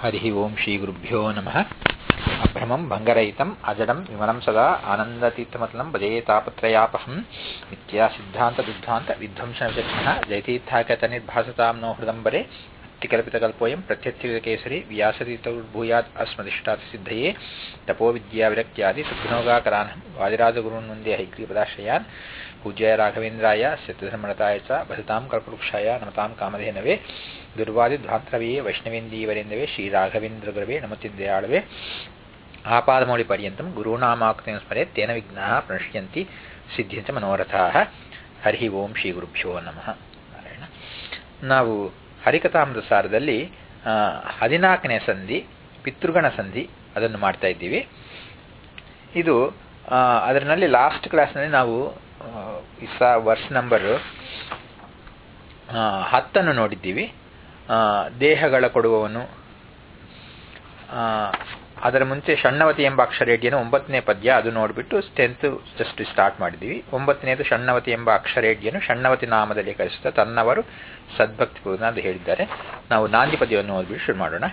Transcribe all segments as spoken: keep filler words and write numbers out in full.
ಹರಿ ಓಂ ಶ್ರೀ ಗುರುಭ್ಯೋ ನಮಃ. ಅಭ್ರಮಂ ಭಂಗರಹಿತಂ ಅಜಡಂ ವಿಮಲಂ ಸದಾ ಆನಂದತೀರ್ಥಮತಲಂ ಭಜೇ ತಾಪತ್ರಯಾಪಹಂ ನಿತ್ಯ ಸಿದ್ಧಾಂತ ದುಗ್ಧಾಂತ ವಿಧ್ವಂಸ ವಿಚಕ್ಷಣ ಜಯತೀರ್ಥಾಕತನಿರ್ಭಾಸತಾಂ ನೋ ಹೃದಂಬರೆ ಅತ್ತಿಕಲ್ಪಿತಕಲ್ಪೋಯಂ ಪ್ರತ್ಯರ್ಥಿಕೇಸರಿ ವ್ಯಾಸತೀರ್ಥಭೂಯಾತ್ ಅಸ್ಮದಿಷ್ಟಾರ್ಥ ಸಿದ್ಧಯೇ ತಪೋ ವಿದ್ಯಾ ವಿರಕ್ತ್ಯಾದಿ ಸದ್ಗುಣೋಗಾಕರಾನಹಂ ವಾದಿರಾಜಗುರುನ್ ವಂದೇ ಹೈಗ್ರೀಪದಾಶ್ರಯಾನ್ ಪೂಜ್ಯಾಯ ರಾಘವೇಂದ್ರಾಯ ಸತ್ಯಧರ್ಮರತಾಯ ಚ ಭಜತಾಂ ಕಲ್ಪವೃಕ್ಷಾಯ ನಮತಾಂ ಕಾಮಧೇನವೇ ದುರ್ವಾದಿಧ್ವಾಂತರವೇ ವೈಷ್ಣವೇಂದೀವರೇಂದವೇ ಶ್ರೀರಾಘವೇಂದ್ರ ಗುರವೇ ನಮತಿದ್ದಯಾಳವೇ ಆಪಾದಮೌಳಿ ಪರ್ಯಂತಂ ಗುರುನಾಮಾಕೃತಿಂ ಸ್ಮರೇತ್ ತೇನ ವಿಘ್ನಾಃ ಪ್ರಣಶ್ಯಂತಿ ಸಿದ್ಧ್ಯಂಚ ಮನೋರಥಾಃ. ಹರಿ ಓಂ ಶ್ರೀ ಗುರುಭ್ಯೋ ನಮಃ. ನಾರಾಯಣ. ನಾವು ಹರಿಕಥಾಮೃತ ಸಾರದಲ್ಲಿ ಹದಿನಾಲ್ಕನೇ ಸಂಧಿ ಪಿತೃಗಣ ಸಂಧಿ ಅದನ್ನು ಮಾಡ್ತಾ ಇದ್ದೀವಿ. ಇದು ಅದರಲ್ಲಿ ಲಾಸ್ಟ್ ಕ್ಲಾಸ್ನಲ್ಲಿ ನಾವು ಇಸ ವರ್ಸ್ ನಂಬರ್ ಹತ್ತನ್ನು ನೋಡಿದ್ದೀವಿ. ದೇಹಗಳ ಕೊಡುವವನು, ಅದರ ಮುಂಚೆ ಷಣ್ಣವತಿ ಎಂಬ ಅಕ್ಷರೇಡ್ಯನು ಒಂಬತ್ತನೇ ಪದ್ಯ ಅದು ನೋಡಿಬಿಟ್ಟು ಟೆಂತ್ ಜಸ್ಟ್ ಸ್ಟಾರ್ಟ್ ಮಾಡಿದ್ದೀವಿ. ಒಂಬತ್ತನೇದು ಷಣ್ಣವತಿ ಎಂಬ ಅಕ್ಷರೇಡ್ಯನು ಷಣ್ಣವತಿ ನಾಮದಲ್ಲಿ ಕಳಿಸುತ್ತಾ ತನ್ನವರು ಸದ್ಭಕ್ತಿಪೂರ್ಣ ಅಂತ ಹೇಳಿದ್ದಾರೆ. ನಾವು ನಾಂದಿ ಪದ್ಯವನ್ನು ಓದ್ಬಿಟ್ಟು ಶುರು ಮಾಡೋಣ.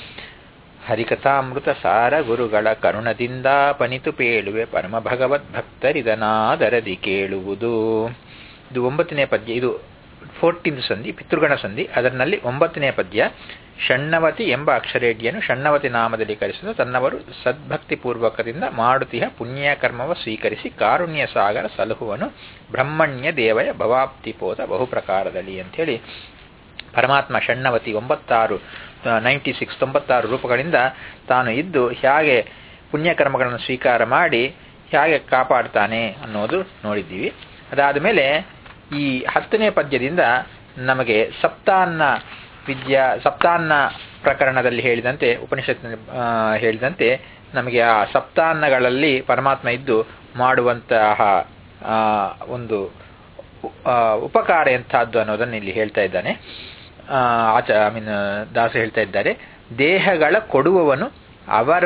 ಹರಿಕಥಾಮೃತ ಸಾರ ಗುರುಗಳ ಕರುಣದಿಂದ ಪನಿತು ಪೇಳುವೆ ಪರಮ ಭಗವದ್ ಭಕ್ತರಿದನಾದರದಿ ಕೇಳುವುದು. ಇದು ಒಂಬತ್ತನೇ ಪದ್ಯ. ಇದು ಫೋರ್ಟೀನ್ ಸಂಧಿ ಪಿತೃಗಣ ಸಂಧಿ. ಅದರಲ್ಲಿ ಒಂಬತ್ತನೇ ಪದ್ಯ ಷಣ್ಣವತಿ ಎಂಬ ಅಕ್ಷರೇಡ್ಯನು ಷಣ್ಣವತಿ ನಾಮದಲ್ಲಿ ಕರೆಸುತ್ತ ತನ್ನವರು ಸದ್ಭಕ್ತಿ ಪೂರ್ವಕದಿಂದ ಮಾಡುತ್ತಿಹ ಪುಣ್ಯ ಕರ್ಮವ ಸ್ವೀಕರಿಸಿ ಕಾರುಣ್ಯ ಸಾಗರ ಸಲಹುವನು ಬ್ರಹ್ಮಣ್ಯ ದೇವಯ ಭವಾಪ್ತಿಪೋತ ಬಹುಪ್ರಕಾರದಲ್ಲಿ ಅಂಥೇಳಿ ಪರಮಾತ್ಮ ಷಣ್ಣವತಿ ಒಂಬತ್ತಾರು ನೈಂಟಿ ಸಿಕ್ಸ್ ತೊಂಬತ್ತಾರು ರೂಪಗಳಿಂದ ತಾನು ಇದ್ದು ಹೇಗೆ ಪುಣ್ಯಕರ್ಮಗಳನ್ನು ಸ್ವೀಕಾರ ಮಾಡಿ ಹೇಗೆ ಕಾಪಾಡ್ತಾನೆ ಅನ್ನೋದು ನೋಡಿದ್ದೀವಿ. ಅದಾದ ಮೇಲೆ ಈ ಹತ್ತನೇ ಪದ್ಯದಿಂದ ನಮಗೆ ಸಪ್ತಾನ್ನ ವಿದ್ಯಾ ಸಪ್ತಾನ್ನ ಪ್ರಕರಣದಲ್ಲಿ ಹೇಳಿದಂತೆ ಉಪನಿಷತ್ ಹೇಳಿದಂತೆ ನಮಗೆ ಆ ಸಪ್ತಾನ್ನಗಳಲ್ಲಿ ಪರಮಾತ್ಮ ಇದ್ದು ಮಾಡುವಂತಹ ಒಂದು ಉಪಕಾರ ಎಂಥದ್ದು ಅನ್ನೋದನ್ನು ಇಲ್ಲಿ ಹೇಳ್ತಾ ಇದ್ದಾನೆ. ಆಚ ಐ ಮೀನ್ ದಾಸ ಹೇಳ್ತಾ ಇದ್ದಾರೆ, ದೇಹಗಳ ಕೊಡುವವನು ಅವರ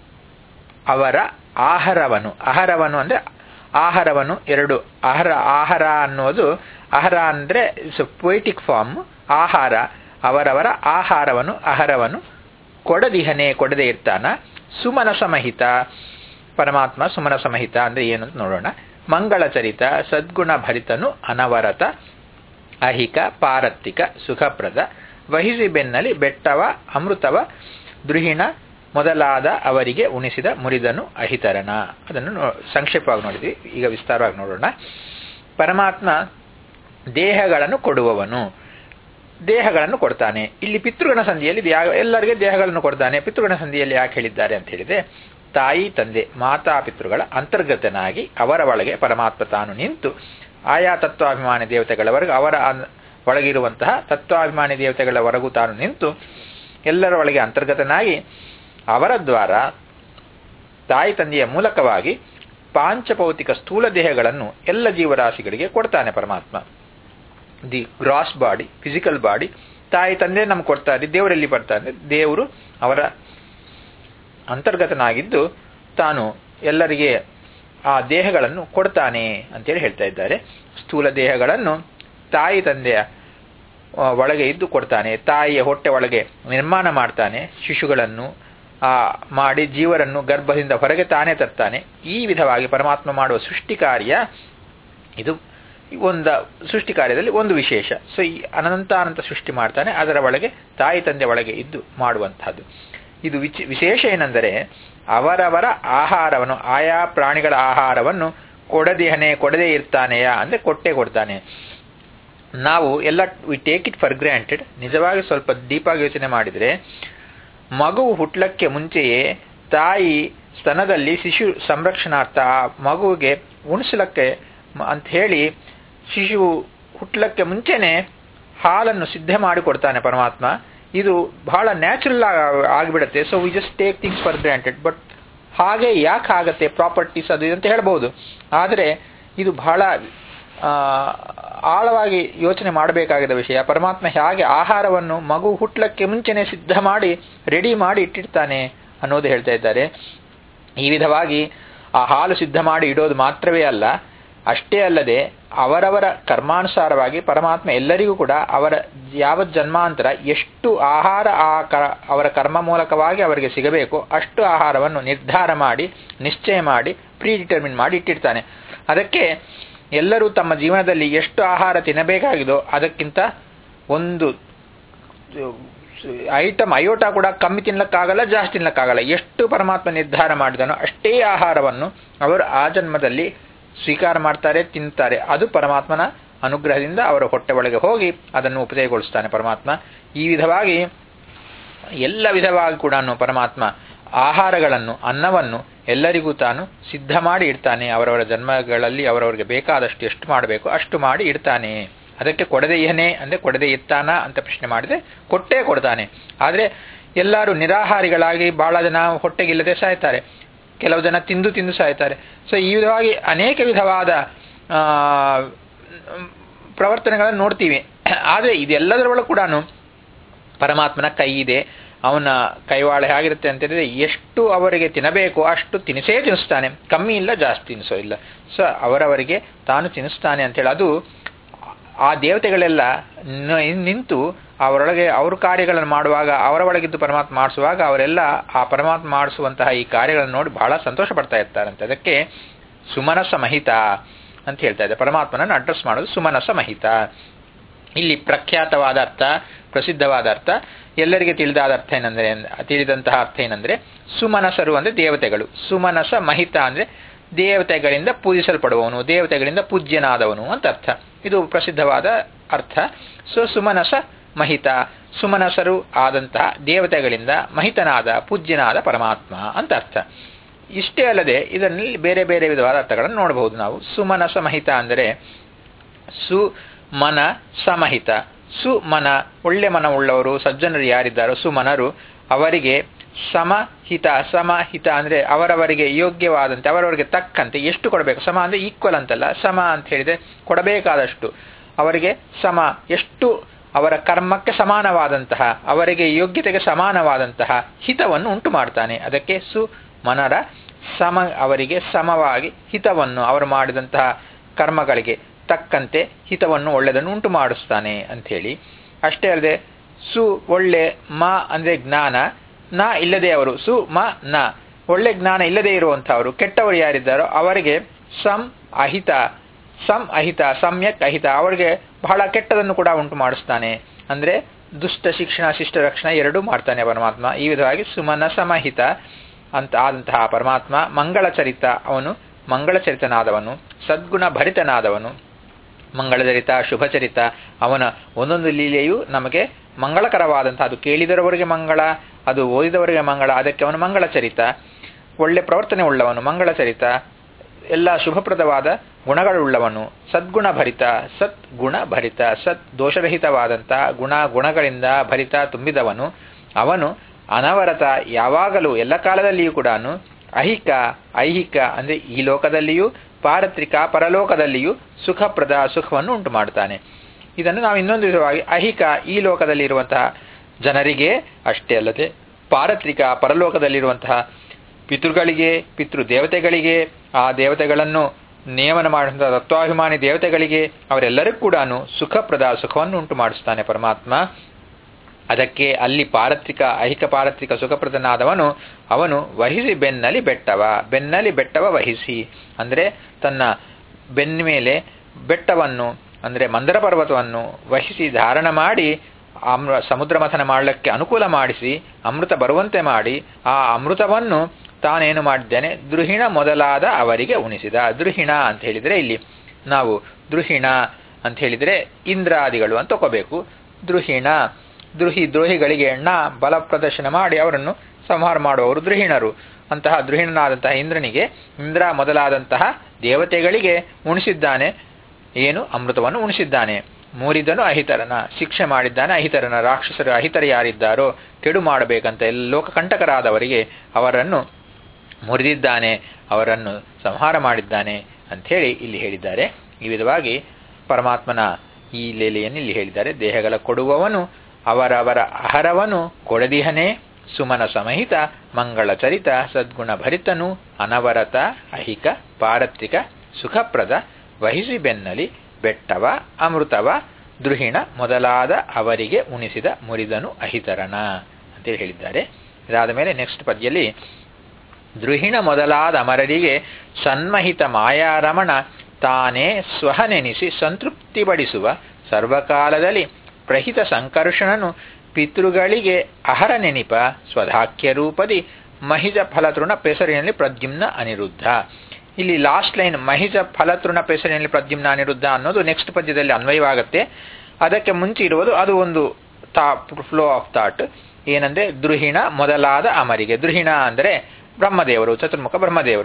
ಅವರ ಆಹಾರವನು ಆಹಾರವನು ಅಂದ್ರೆ ಆಹಾರವನು ಎರಡು ಆಹಾರ ಆಹಾರ ಅನ್ನೋದು ಆಹಾರ ಅಂದ್ರೆ ಇಟ್ಸ್ ಪೊಯಿಟಿಕ್ ಫಾರ್ಮ್. ಆಹಾರ ಅವರವರ ಆಹಾರವನ್ನು ಆಹಾರವನ್ನು ಕೊಡದಿಹನೆ ಕೊಡದೆ ಇರ್ತಾನ. ಸುಮನ ಸಮಹಿತ ಪರಮಾತ್ಮ ಸುಮನ ಸಮಹಿತ ಅಂದ್ರೆ ಏನು ಅಂತ ನೋಡೋಣ. ಮಂಗಳಚರಿತ ಸದ್ಗುಣ ಭರಿತನು ಅನವರತ ಅಹಿಕ ಪಾರತ್ತಿಕ ಸುಖಪ್ರದ ವಹಿಸಿ ಬೆನ್ನಲಿ ಬೆಟ್ಟವ ಅಮೃತವ ದೃಹಿಣ ಮೊದಲಾದ ಅವರಿಗೆ ಉಣಿಸಿದ ಮುರಿದನು ಅಹಿತರನ. ಅದನ್ನು ಸಂಕ್ಷೇಪವಾಗಿ ನೋಡಿದ್ವಿ. ಈಗ ವಿಸ್ತಾರವಾಗಿ ನೋಡೋಣ. ಪರಮಾತ್ಮ ದೇಹಗಳನ್ನು ಕೊಡುವವನು, ದೇಹಗಳನ್ನು ಕೊಡ್ತಾನೆ. ಇಲ್ಲಿ ಪಿತೃಗಣ ಸಂಧಿಯಲ್ಲಿ ಎಲ್ಲರಿಗೆ ದೇಹಗಳನ್ನು ಕೊಡ್ತಾನೆ. ಪಿತೃಗಣ ಸಂಧಿಯಲ್ಲಿ ಯಾಕೆ ಹೇಳಿದ್ದಾರೆ ಅಂತ ಹೇಳಿದ್ರೆ, ತಾಯಿ ತಂದೆ ಮಾತಾ ಪಿತೃಗಳ ಅಂತರ್ಗತನಾಗಿ ಅವರ ಒಳಗೆ ಪರಮಾತ್ಮ ತಾನು ನಿಂತು ಆಯಾ ತತ್ವಾಭಿಮಾನಿ ದೇವತೆಗಳವರೆಗೂ ಅವರ ಒಳಗಿರುವಂತಹ ತತ್ವಾಭಿಮಾನಿ ದೇವತೆಗಳವರೆಗೂ ತಾನು ನಿಂತು ಎಲ್ಲರ ಒಳಗೆ ಅಂತರ್ಗತನಾಗಿ ಅವರ ದ್ವಾರ ತಾಯಿ ತಂದೆಯ ಮೂಲಕವಾಗಿ ಪಾಂಚಭೌತಿಕ ಸ್ಥೂಲ ದೇಹಗಳನ್ನು ಎಲ್ಲ ಜೀವರಾಶಿಗಳಿಗೆ ಕೊಡ್ತಾನೆ ಪರಮಾತ್ಮ. The gross body, physical body ತಾಯಿ ತಂದೆ ನಮ್ಗೆ ಕೊಡ್ತಾರೆ. ದೇವರಲ್ಲಿ ಬರ್ತಾರೆ. ದೇವರು ಅವರ ಅಂತರ್ಗತನಾಗಿದ್ದು ತಾನು ಎಲ್ಲರಿಗೆ ಆ ದೇಹಗಳನ್ನು ಕೊಡ್ತಾನೆ ಅಂತೇಳಿ ಹೇಳ್ತಾ ಇದ್ದಾರೆ. ಸ್ಥೂಲ ದೇಹಗಳನ್ನು ತಾಯಿ ತಂದೆಯ ಒಳಗೆ ಇದ್ದು ಕೊಡ್ತಾನೆ. ತಾಯಿಯ ಹೊಟ್ಟೆ ಒಳಗೆ ನಿರ್ಮಾಣ ಮಾಡ್ತಾನೆ. ಶಿಶುಗಳನ್ನು ಆ ಮಾಡಿ ಜೀವರನ್ನು ಗರ್ಭದಿಂದ ಹೊರಗೆ ತಾನೇ ತರ್ತಾನೆ. ಈ ವಿಧವಾಗಿ ಪರಮಾತ್ಮ ಮಾಡುವ ಸೃಷ್ಟಿ ಕಾರ್ಯ ಇದು ಒಂದು ಸೃಷ್ಟಿ ಕಾರ್ಯದಲ್ಲಿ ಒಂದು ವಿಶೇಷ. ಸೊ ಈ ಅನಂತಾನಂತ ಸೃಷ್ಟಿ ಮಾಡ್ತಾನೆ. ಅದರ ಒಳಗೆ ತಾಯಿ ತಂದೆ ಒಳಗೆ ಇದ್ದು ಮಾಡುವಂತಹದ್ದು. ಇದು ವಿಚ ವಿಶೇಷ ಏನೆಂದರೆ ಅವರವರ ಆಹಾರವನ್ನು ಆಯಾ ಪ್ರಾಣಿಗಳ ಆಹಾರವನ್ನು ಕೊಡದೇಹನೆ ಕೊಡದೇ ಇರ್ತಾನೆಯ ಅಂದ್ರೆ ಕೊಟ್ಟೆ ಕೊಡ್ತಾನೆ. ನಾವು ಎಲ್ಲ we take it for granted. ನಿಜವಾಗಿ ಸ್ವಲ್ಪ ಡೀಪಾಗಿ ಯೋಚನೆ ಮಾಡಿದರೆ ಮಗುವು ಹುಟ್ಲಕ್ಕೆ ಮುಂಚೆಯೇ ತಾಯಿ ಸ್ತನದಲ್ಲಿ ಶಿಶು ಸಂರಕ್ಷಣಾರ್ಥ ಆ ಮಗುವಿಗೆ ಉಣಿಸಲಕ್ಕೆ ಅಂತ ಹೇಳಿ ಶಿಶು ಹುಟ್ಲಕ್ಕೆ ಮುಂಚೆನೆ ಹಾಲನ್ನು ಸಿದ್ಧ ಮಾಡಿ ಕೊಡ್ತಾನೆ ಪರಮಾತ್ಮ. ಇದು ಬಹಳ ನ್ಯಾಚುರಲ್ ಆಗಿಬಿಡುತ್ತೆ. So we just take things for granted. But ಹಾಗೆ ಯಾಕೆ ಆಗತ್ತೆ ಪ್ರಾಪರ್ಟೀಸ್ ಅದು ಅಂತ ಹೇಳ್ಬೋದು. ಆದರೆ ಇದು ಬಹಳ ಆಳವಾಗಿ ಯೋಚನೆ ಮಾಡಬೇಕಾಗಿದ್ದ ವಿಷಯ. ಪರಮಾತ್ಮ ಹೇಗೆ ಆಹಾರವನ್ನು ಮಗು ಹುಟ್ಲಕ್ಕೆ ಮುಂಚೆನೆ ಸಿದ್ಧ ಮಾಡಿ ರೆಡಿ ಮಾಡಿ ಇಟ್ಟಿರ್ತಾನೆ ಅನ್ನೋದು ಹೇಳ್ತಾ ಇದ್ದಾರೆ. ಈ ವಿಧವಾಗಿ ಆ ಹಾಲು ಸಿದ್ಧ ಮಾಡಿ ಇಡೋದು ಮಾತ್ರವೇ ಅಲ್ಲ, ಅಷ್ಟೇ ಅಲ್ಲದೆ ಅವರವರ ಕರ್ಮಾನುಸಾರವಾಗಿ ಪರಮಾತ್ಮ ಎಲ್ಲರಿಗೂ ಕೂಡ ಅವರ ಯಾವ ಜನ್ಮಾಂತರ ಎಷ್ಟು ಆಹಾರ ಆ ಕ ಅವರ ಕರ್ಮ ಮೂಲಕವಾಗಿ ಅವರಿಗೆ ಸಿಗಬೇಕು ಅಷ್ಟು ಆಹಾರವನ್ನು ನಿರ್ಧಾರ ಮಾಡಿ ನಿಶ್ಚಯ ಮಾಡಿ ಪ್ರೀ ಡಿಟರ್ಮಿನ್ ಮಾಡಿ ಇಟ್ಟಿರ್ತಾನೆ. ಅದಕ್ಕೆ ಎಲ್ಲರೂ ತಮ್ಮ ಜೀವನದಲ್ಲಿ ಎಷ್ಟು ಆಹಾರ ತಿನ್ನಬೇಕಾಗಿದೋ ಅದಕ್ಕಿಂತ ಒಂದು ಐಟಮ್ ಅಯೋಟ ಕೂಡ ಕಮ್ಮಿ ತಿನ್ನಕ್ಕಾಗಲ್ಲ, ಜಾಸ್ತಿ ತಿನ್ನಕ್ಕಾಗಲ್ಲ. ಎಷ್ಟು ಪರಮಾತ್ಮ ನಿರ್ಧಾರ ಮಾಡಿದನೋ ಅಷ್ಟೇ ಆಹಾರವನ್ನು ಅವರು ಆ ಜನ್ಮದಲ್ಲಿ ಸ್ವೀಕಾರ ಮಾಡ್ತಾರೆ, ತಿಂತಾರೆ. ಅದು ಪರಮಾತ್ಮನ ಅನುಗ್ರಹದಿಂದ ಅವರ ಹೊಟ್ಟೆ ಒಳಗೆ ಹೋಗಿ ಅದನ್ನು ಉಪಯೋಗಗೊಳಿಸ್ತಾನೆ ಪರಮಾತ್ಮ. ಈ ವಿಧವಾಗಿ ಎಲ್ಲ ವಿಧವಾಗಿ ಕೂಡ ಪರಮಾತ್ಮ ಆಹಾರಗಳನ್ನು, ಅನ್ನವನ್ನು ಎಲ್ಲರಿಗೂ ತಾನು ಸಿದ್ಧ ಮಾಡಿ ಇಡ್ತಾನೆ. ಅವರವರ ಜನ್ಮಗಳಲ್ಲಿ ಅವರವರಿಗೆ ಬೇಕಾದಷ್ಟು ಎಷ್ಟು ಮಾಡಬೇಕು ಅಷ್ಟು ಮಾಡಿ ಇಡ್ತಾನೆ. ಅದಕ್ಕೆ ಕೊಡದೆ ಏನೇ ಅಂದರೆ ಕೊಡದೆ ಇತ್ತಾನ ಅಂತ ಪ್ರಶ್ನೆ ಮಾಡಿದ್ರೆ ಕೊಟ್ಟೇ ಕೊಡ್ತಾನೆ. ಆದರೆ ಎಲ್ಲರೂ ನಿರಾಹಾರಿಗಳಾಗಿ ಬಹಳ ಜನ ಹೊಟ್ಟೆಗಿಲ್ಲದೆ ಸಾಯ್ತಾರೆ, ಕೆಲವು ಜನ ತಿಂದು ತಿಂದು ಸಾಯ್ತಾರೆ. ಸೊ ಈ ವಿಧವಾಗಿ ಅನೇಕ ವಿಧವಾದ ಪ್ರವರ್ತನೆಗಳನ್ನು ನೋಡ್ತೀವಿ. ಆದರೆ ಇದೆಲ್ಲದರೊಳಗೆ ಕೂಡ ಪರಮಾತ್ಮನ ಕೈ ಇದೆ. ಅವನ ಕೈವಾಳೆ ಹೇಗಿರುತ್ತೆ ಅಂತ ಹೇಳಿದ್ರೆ ಎಷ್ಟು ಅವರಿಗೆ ತಿನ್ನಬೇಕು ಅಷ್ಟು ತಿನಿಸೇ ತಿನ್ನಿಸ್ತಾನೆ, ಕಮ್ಮಿ ಇಲ್ಲ ಜಾಸ್ತಿ ತಿನ್ನಿಸೋ ಇಲ್ಲ. ಸೊ ಅವರವರಿಗೆ ತಾನು ತಿನ್ನಿಸ್ತಾನೆ ಅಂತೇಳಿ ಅದು ಆ ದೇವತೆಗಳೆಲ್ಲ ನಿಂತು ಅವರೊಳಗೆ ಅವ್ರ ಕಾರ್ಯಗಳನ್ನು ಮಾಡುವಾಗ ಅವರ ಒಳಗಿದ್ದು ಪರಮಾತ್ಮ ಮಾಡಿಸುವಾಗ ಅವರೆಲ್ಲ ಆ ಪರಮಾತ್ಮ ಮಾಡಿಸುವಂತಹ ಈ ಕಾರ್ಯಗಳನ್ನು ನೋಡಿ ಬಹಳ ಸಂತೋಷ ಪಡ್ತಾ ಇರ್ತಾರಂತೆ. ಅದಕ್ಕೆ ಸುಮನಸ ಮಹಿತ ಅಂತ ಹೇಳ್ತಾ ಇದೆ. ಪರಮಾತ್ಮನನ್ನು ಅಡ್ರೆಸ್ ಮಾಡೋದು ಸುಮನಸ ಮಹಿತ. ಇಲ್ಲಿ ಪ್ರಖ್ಯಾತವಾದ ಅರ್ಥ, ಪ್ರಸಿದ್ಧವಾದ ಅರ್ಥ, ಎಲ್ಲರಿಗೆ ತಿಳಿದಾದ ಅರ್ಥ ಏನಂದ್ರೆ ತಿಳಿದಂತಹ ಅರ್ಥ ಏನಂದ್ರೆ ಸುಮನಸರು ಅಂದ್ರೆ ದೇವತೆಗಳು, ಸುಮನಸ ಮಹಿತ ಅಂದ್ರೆ ದೇವತೆಗಳಿಂದ ಪೂಜಿಸಲ್ಪಡುವವನು, ದೇವತೆಗಳಿಂದ ಪೂಜ್ಯನಾದವನು ಅಂತ ಅರ್ಥ. ಇದು ಪ್ರಸಿದ್ಧವಾದ ಅರ್ಥ. ಸೊ ಸುಮನಸ ಮಹಿತ, ಸುಮನಸರು ಆದಂತಹ ದೇವತೆಗಳಿಂದ ಮಹಿತನಾದ ಪೂಜ್ಯನಾದ ಪರಮಾತ್ಮ ಅಂತ ಅರ್ಥ. ಇಷ್ಟೇ ಅಲ್ಲದೆ ಇದರಲ್ಲಿ ಬೇರೆ ಬೇರೆ ವಿಧವಾದ ಅರ್ಥಗಳನ್ನು ನೋಡಬಹುದು ನಾವು. ಸುಮನಸ ಮಹಿತ ಅಂದರೆ ಸುಮನ ಸಮಹಿತ. ಸುಮನ ಒಳ್ಳೆ ಮನ ಉಳ್ಳವರು ಸಜ್ಜನರು ಯಾರಿದ್ದಾರೋ ಸುಮನರು ಅವರಿಗೆ ಸಮಹಿತ. ಸಮಹಿತ ಅಂದ್ರೆ ಅವರವರಿಗೆ ಯೋಗ್ಯವಾದಂತೆ ಅವರವರಿಗೆ ತಕ್ಕಂತೆ ಎಷ್ಟು ಕೊಡಬೇಕು. ಸಮ ಅಂದ್ರೆ ಈಕ್ವಲ್ ಅಂತಲ್ಲ, ಸಮ ಅಂತ ಹೇಳಿದ್ರೆ ಕೊಡಬೇಕಾದಷ್ಟು ಅವರಿಗೆ ಸಮ, ಎಷ್ಟು ಅವರ ಕರ್ಮಕ್ಕೆ ಸಮಾನವಾದಂತಹ ಅವರಿಗೆ ಯೋಗ್ಯತೆಗೆ ಸಮಾನವಾದಂತಹ ಹಿತವನ್ನು ಉಂಟು ಮಾಡ್ತಾನೆ. ಅದಕ್ಕೆ ಸುಮನರ ಸಮ, ಅವರಿಗೆ ಸಮವಾಗಿ ಹಿತವನ್ನು ಅವರು ಮಾಡಿದಂತಹ ಕರ್ಮಗಳಿಗೆ ತಕ್ಕಂತೆ ಹಿತವನ್ನು ಒಳ್ಳೆದನ್ನು ಉಂಟು ಮಾಡಿಸ್ತಾನೆ ಅಂಥೇಳಿ. ಅಷ್ಟೇ ಅಲ್ಲದೆ ಸು ಒಳ್ಳೆ, ಮ ಅಂದ್ರೆ ಜ್ಞಾನ, ನ ಇಲ್ಲದೆ ಅವರು, ಸು ಮ ನ ಒಳ್ಳೆ ಜ್ಞಾನ ಇಲ್ಲದೆ ಇರುವಂತಹವರು ಕೆಟ್ಟವರು ಯಾರಿದ್ದಾರೋ ಅವರಿಗೆ ಸಂ ಅಹಿತ, ಸಂ ಅಹಿತ ಸಮ್ಯಕ್ ಅಹಿತ ಅವರಿಗೆ ಬಹಳ ಕೆಟ್ಟದನ್ನು ಕೂಡ ಉಂಟು ಮಾಡಿಸ್ತಾನೆ. ಅಂದ್ರೆ ದುಷ್ಟ ಶಿಕ್ಷಣ ಶಿಷ್ಟ ರಕ್ಷಣ ಎರಡೂ ಮಾಡ್ತಾನೆ ಪರಮಾತ್ಮ. ಈ ವಿಧವಾಗಿ ಸುಮನ ಸಮಹಿತ ಅಂತ ಆದಂತಹ ಪರಮಾತ್ಮ ಮಂಗಳಚರಿತ, ಅವನು ಮಂಗಳಚರಿತನಾದವನು, ಸದ್ಗುಣ ಭರಿತನಾದವನು, ಮಂಗಳಚರಿತ ಶುಭಚರಿತ. ಅವನ ಒಂದೊಂದು ಲೀಲೆಯು ನಮಗೆ ಮಂಗಳಕರವಾದಂತಹ, ಅದು ಕೇಳಿದವರಿಗೆ ಮಂಗಳ, ಅದು ಓದಿದವರಿಗೆ ಮಂಗಳ, ಅದಕ್ಕೆ ಅವನು ಮಂಗಳಚರಿತ. ಒಳ್ಳೆ ಪ್ರವರ್ತನೆ ಉಳ್ಳವನು ಮಂಗಳಚರಿತ, ಎಲ್ಲ ಶುಭಪ್ರದವಾದ ಗುಣಗಳುಳ್ಳವನು, ಸದ್ಗುಣ ಭರಿತ, ಸತ್ ಗುಣ ಭರಿತ, ಸತ್ ದೋಷರಹಿತವಾದಂತಹ ಗುಣ ಗುಣಗಳಿಂದ ಭರಿತ ತುಂಬಿದವನು. ಅವನು ಅನವರತ ಯಾವಾಗಲೂ ಎಲ್ಲ ಕಾಲದಲ್ಲಿಯೂ ಕೂಡ ಅಹಿಕ ಐಹಿಕ ಅಂದ್ರೆ ಈ ಲೋಕದಲ್ಲಿಯೂ ಪಾರತ್ರಿಕ ಪರಲೋಕದಲ್ಲಿಯೂ ಸುಖಪ್ರದ ಸುಖವನ್ನು ಉಂಟು ಮಾಡ್ತಾನೆ. ಇದನ್ನು ನಾವು ಇನ್ನೊಂದು ವಿಧವಾಗಿ ಅಹಿಕ ಈ ಲೋಕದಲ್ಲಿ ಇರುವಂತಹ ಜನರಿಗೆ ಅಷ್ಟೇ ಅಲ್ಲದೆ ಪಾರತ್ರಿಕ ಪರಲೋಕದಲ್ಲಿರುವಂತಹ ಪಿತೃಗಳಿಗೆ, ಪಿತೃ ದೇವತೆಗಳಿಗೆ, ಆ ದೇವತೆಗಳನ್ನು ನೇಮನ ಮಾಡುವಂತಹ ತತ್ವಾಭಿಮಾನಿ ದೇವತೆಗಳಿಗೆ ಅವರೆಲ್ಲರಿಗೂ ಕೂಡ ಸುಖಪ್ರದ ಸುಖವನ್ನು ಉಂಟು ಮಾಡಿಸ್ತಾನೆ ಪರಮಾತ್ಮ. ಅದಕ್ಕೆ ಅಲ್ಲಿ ಪಾರತ್ರಿಕ ಐಹಿಕ ಪಾರತ್ರಿಕ ಸುಖಪ್ರದನಾದವನು ಅವನು ವಹಿಸಿ ಬೆನ್ನಲಿ ಬೆಟ್ಟವ, ಬೆನ್ನಲಿ ಬೆಟ್ಟವ ವಹಿಸಿ ಅಂದ್ರೆ ತನ್ನ ಬೆನ್ನ ಮೇಲೆ ಬೆಟ್ಟವನ್ನು ಅಂದ್ರೆ ಮಂದರ ಪರ್ವತವನ್ನು ವಹಿಸಿ ಧಾರಣ ಮಾಡಿ ಅಮೃ ಸಮುದ್ರ ಮಥನ ಮಾಡಲಿಕ್ಕೆ ಅನುಕೂಲ ಮಾಡಿಸಿ ಅಮೃತ ಬರುವಂತೆ ಮಾಡಿ ಆ ಅಮೃತವನ್ನು ತಾನೇನು ಮಾಡಿದ್ದೇನೆ ದೃಹಿಣ ಮೊದಲಾದ ಅವರಿಗೆ ಉಣಿಸಿದ. ದೃಹಿಣ ಅಂತ ಹೇಳಿದ್ರೆ ಇಲ್ಲಿ ನಾವು ದೃಹಿಣ ಅಂತ ಹೇಳಿದ್ರೆ ಇಂದ್ರಾದಿಗಳು ಅಂತ ತಗೋಬೇಕು. ದೃಹಿಣ ದ್ರೋಹಿ ದ್ರೋಹಿಗಳಿಗೆ ಎಣ್ಣ ಬಲ ಪ್ರದರ್ಶನ ಮಾಡಿ ಅವರನ್ನು ಸಂಹಾರ ಮಾಡುವವರು ದೃಹಿಣರು. ಅಂತಹ ದೃಹಿಣನಾದಂತಹ ಇಂದ್ರನಿಗೆ ಇಂದ್ರ ಮೊದಲಾದಂತಹ ದೇವತೆಗಳಿಗೆ ಉಣಿಸಿದ್ದಾನೆ, ಏನು ಅಮೃತವನ್ನು ಉಣಿಸಿದ್ದಾನೆ. ಮೂರಿದನು ಅಹಿತರನ, ಶಿಕ್ಷೆ ಮಾಡಿದ್ದಾನೆ ಅಹಿತರನ, ರಾಕ್ಷಸರು ಅಹಿತರು ಯಾರಿದ್ದಾರೋ ಕೆಡು ಮಾಡಬೇಕಂತ ಎಲ್ಲ ಲೋಕಕಂಟಕರಾದವರಿಗೆ ಅವರನ್ನು ಮುರಿದಿದ್ದಾನೆ, ಅವರನ್ನು ಸಂಹಾರ ಮಾಡಿದ್ದಾನೆ ಅಂಥೇಳಿ ಇಲ್ಲಿ ಹೇಳಿದ್ದಾರೆ. ಈ ವಿಧವಾಗಿ ಪರಮಾತ್ಮನ ಈ ಲೀಲೆಯನ್ನು ಇಲ್ಲಿ ಹೇಳಿದ್ದಾರೆ. ದೇಹಗಳ ಕೊಡುವವನು ಅವರವರ ಆಹಾರವನು ಕೊಡದಿಹನೇ, ಸುಮನ ಸಮಹಿತ ಮಂಗಳಚರಿತ ಸದ್ಗುಣ ಭರಿತನು, ಅನವರತ ಅಹಿಕ ಪಾರತ್ರಿಕ ಸುಖಪ್ರದ ವಹಿಸಿ ಬೆನ್ನಲಿ ಬೆಟ್ಟವ ಅಮೃತವ ದ್ರುಹಿಣ ಮೊದಲಾದ ಅವರಿಗೆ ಉಣಿಸಿದ ಮುರಿದನು ಅಹಿತರನ ಅಂತೇಳಿ ಹೇಳಿದ್ದಾರೆ. ಇದಾದ ಮೇಲೆ ನೆಕ್ಸ್ಟ್ ಪದ್ಯದಲ್ಲಿ ದ್ರುಹಿಣ ಮೊದಲಾದ ಅಮರರಿಗೆ ಸನ್ಮಹಿತ ಮಾಯಾರಮಣ ತಾನೇ ಸ್ವಹನೆನಿಸಿ ಸಂತೃಪ್ತಿ ಪಡಿಸುವ ಸರ್ವಕಾಲದಲ್ಲಿ ಪ್ರಹಿತ ಸಂಕರ್ಷಣನು ಪಿತೃಗಳಿಗೆ ಅಹರ ನೆನಿಪ ಸ್ವಧಾಕ್ಯ ರೂಪದಿ ಮಹಿಜ ಫಲತೃಣ ಪೆಸರಿನಲ್ಲಿ ಪ್ರದ್ಯುಮ್ನ ಅನಿರುದ್ಧ. ಇಲ್ಲಿ ಲಾಸ್ಟ್ ಲೈನ್ ಮಹಿಜ ಫಲತೃಣ ಪೆಸರಿನಲ್ಲಿ ಪ್ರದ್ಯುಮ್ನ ಅನಿರುದ್ಧ ಅನ್ನೋದು ನೆಕ್ಸ್ಟ್ ಪದ್ಯದಲ್ಲಿ ಅನ್ವಯವಾಗುತ್ತೆ. ಅದಕ್ಕೆ ಮುಂಚೆ ಇರುವುದು ಅದು ಒಂದು ಥಾ ಫ್ಲೋ ಆಫ್ ಥಾಟ್ ಏನಂದ್ರೆ ದ್ರುಹಿಣ ಮೊದಲಾದ ಅಮರಿಗೆ. ದ್ರುಹಿಣ ಅಂದರೆ ಬ್ರಹ್ಮದೇವರು, ಚತುರ್ಮುಖ ಬ್ರಹ್ಮದೇವರು,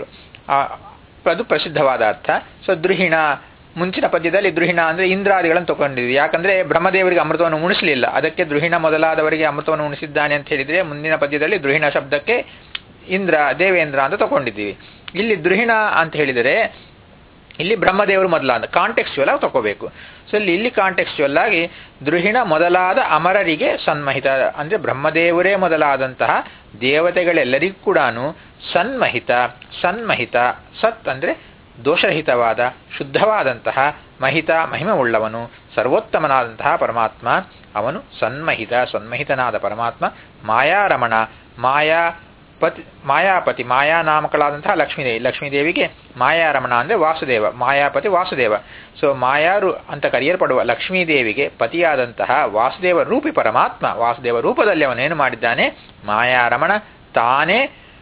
ಅದು ಪ್ರಸಿದ್ಧವಾದ ಅರ್ಥ. ಸೊ ದ್ರುಹಿಣ ಮುಂಚಿನ ಪದ್ಯದಲ್ಲಿ ದ್ರುಹಿಣ ಅಂದ್ರೆ ಇಂದ್ರಾದಿಗಳನ್ನು ತಗೊಂಡಿದ್ವಿ. ಯಾಕಂದ್ರೆ ಬ್ರಹ್ಮದೇವರಿಗೆ ಅಮೃತವನ್ನು ಉಣಿಸಲಿಲ್ಲ, ಅದಕ್ಕೆ ದ್ರುಹಿಣ ಮೊದಲಾದವರಿಗೆ ಅಮೃತವನ್ನು ಉಣಿಸಿದ್ದಾನೆ ಅಂತ ಹೇಳಿದ್ರೆ ಮುಂದಿನ ಪದ್ಯದಲ್ಲಿ ದ್ರುಹಿಣ ಶಬ್ದಕ್ಕೆ ಇಂದ್ರ ದೇವೇಂದ್ರ ಅಂತ ತಗೊಂಡಿದ್ದೀವಿ. ಇಲ್ಲಿ ದ್ರುಹಿಣ ಅಂತ ಹೇಳಿದರೆ ಇಲ್ಲಿ ಬ್ರಹ್ಮದೇವರು ಮೊದಲಾದ ಕಾಂಟೆಕ್ಸ್ಚುವಲ್ ಆಗಿ ತಗೋಬೇಕು. ಸೊ ಇಲ್ಲಿ ಇಲ್ಲಿ ಕಾಂಟೆಕ್ಸ್ಚುವಲ್ ಆಗಿ ದ್ರುಹಿಣ ಮೊದಲಾದ ಅಮರರಿಗೆ ಸನ್ಮಹಿತ ಅಂದ್ರೆ ಬ್ರಹ್ಮದೇವರೇ ಮೊದಲಾದಂತಹ ದೇವತೆಗಳೆಲ್ಲರಿಗೂ ಕೂಡ ಸನ್ಮಹಿತ ಸನ್ಮಹಿತ ಸತ್ ಅಂದ್ರೆ ದೋಷರಹಿತವಾದ ಶುದ್ಧವಾದಂತಹ ಮಹಿತ ಮಹಿಮೆ ಉಳ್ಳವನು ಸರ್ವೋತ್ತಮನಾದಂತಹ ಪರಮಾತ್ಮ ಅವನು ಸನ್ಮಹಿತ ಸನ್ಮಹಿತನಾದ ಪರಮಾತ್ಮ ಮಾಯಾರಮಣ ಮಾಯಾ ಪತಿ ಮಾಯಾಪತಿ ಮಾಯಾ ನಾಮಕಳಾದಂತಹ ಲಕ್ಷ್ಮೀದೇವಿ ಲಕ್ಷ್ಮೀದೇವಿಗೆ ಮಾಯಾರಮಣ ಅಂದ್ರೆ ವಾಸುದೇವ ಮಾಯಾಪತಿ ವಾಸುದೇವ. ಸೊ ಮಾಯಾರು ಅಂತ ಕರೆಯಲ್ಪಡುವ ಲಕ್ಷ್ಮೀದೇವಿಗೆ ಪತಿಯಾದಂತಹ ವಾಸುದೇವ ರೂಪಿ ಪರಮಾತ್ಮ ವಾಸುದೇವ ರೂಪದಲ್ಲಿ ಅವನೇನು ಮಾಡಿದ್ದಾನೆ ಮಾಯಾರಮಣ ತಾನೇ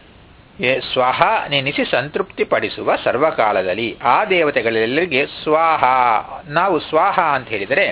ಸ್ವಹ ನೆನೆಸಿ ಸಂತೃಪ್ತಿ ಪಡಿಸುವ ಸರ್ವಕಾಲದಲ್ಲಿ ಆ ದೇವತೆಗಳೆಲ್ಲರಿಗೆ ಸ್ವಾಹ. ನಾವು ಸ್ವಾಹ ಅಂತ ಹೇಳಿದರೆ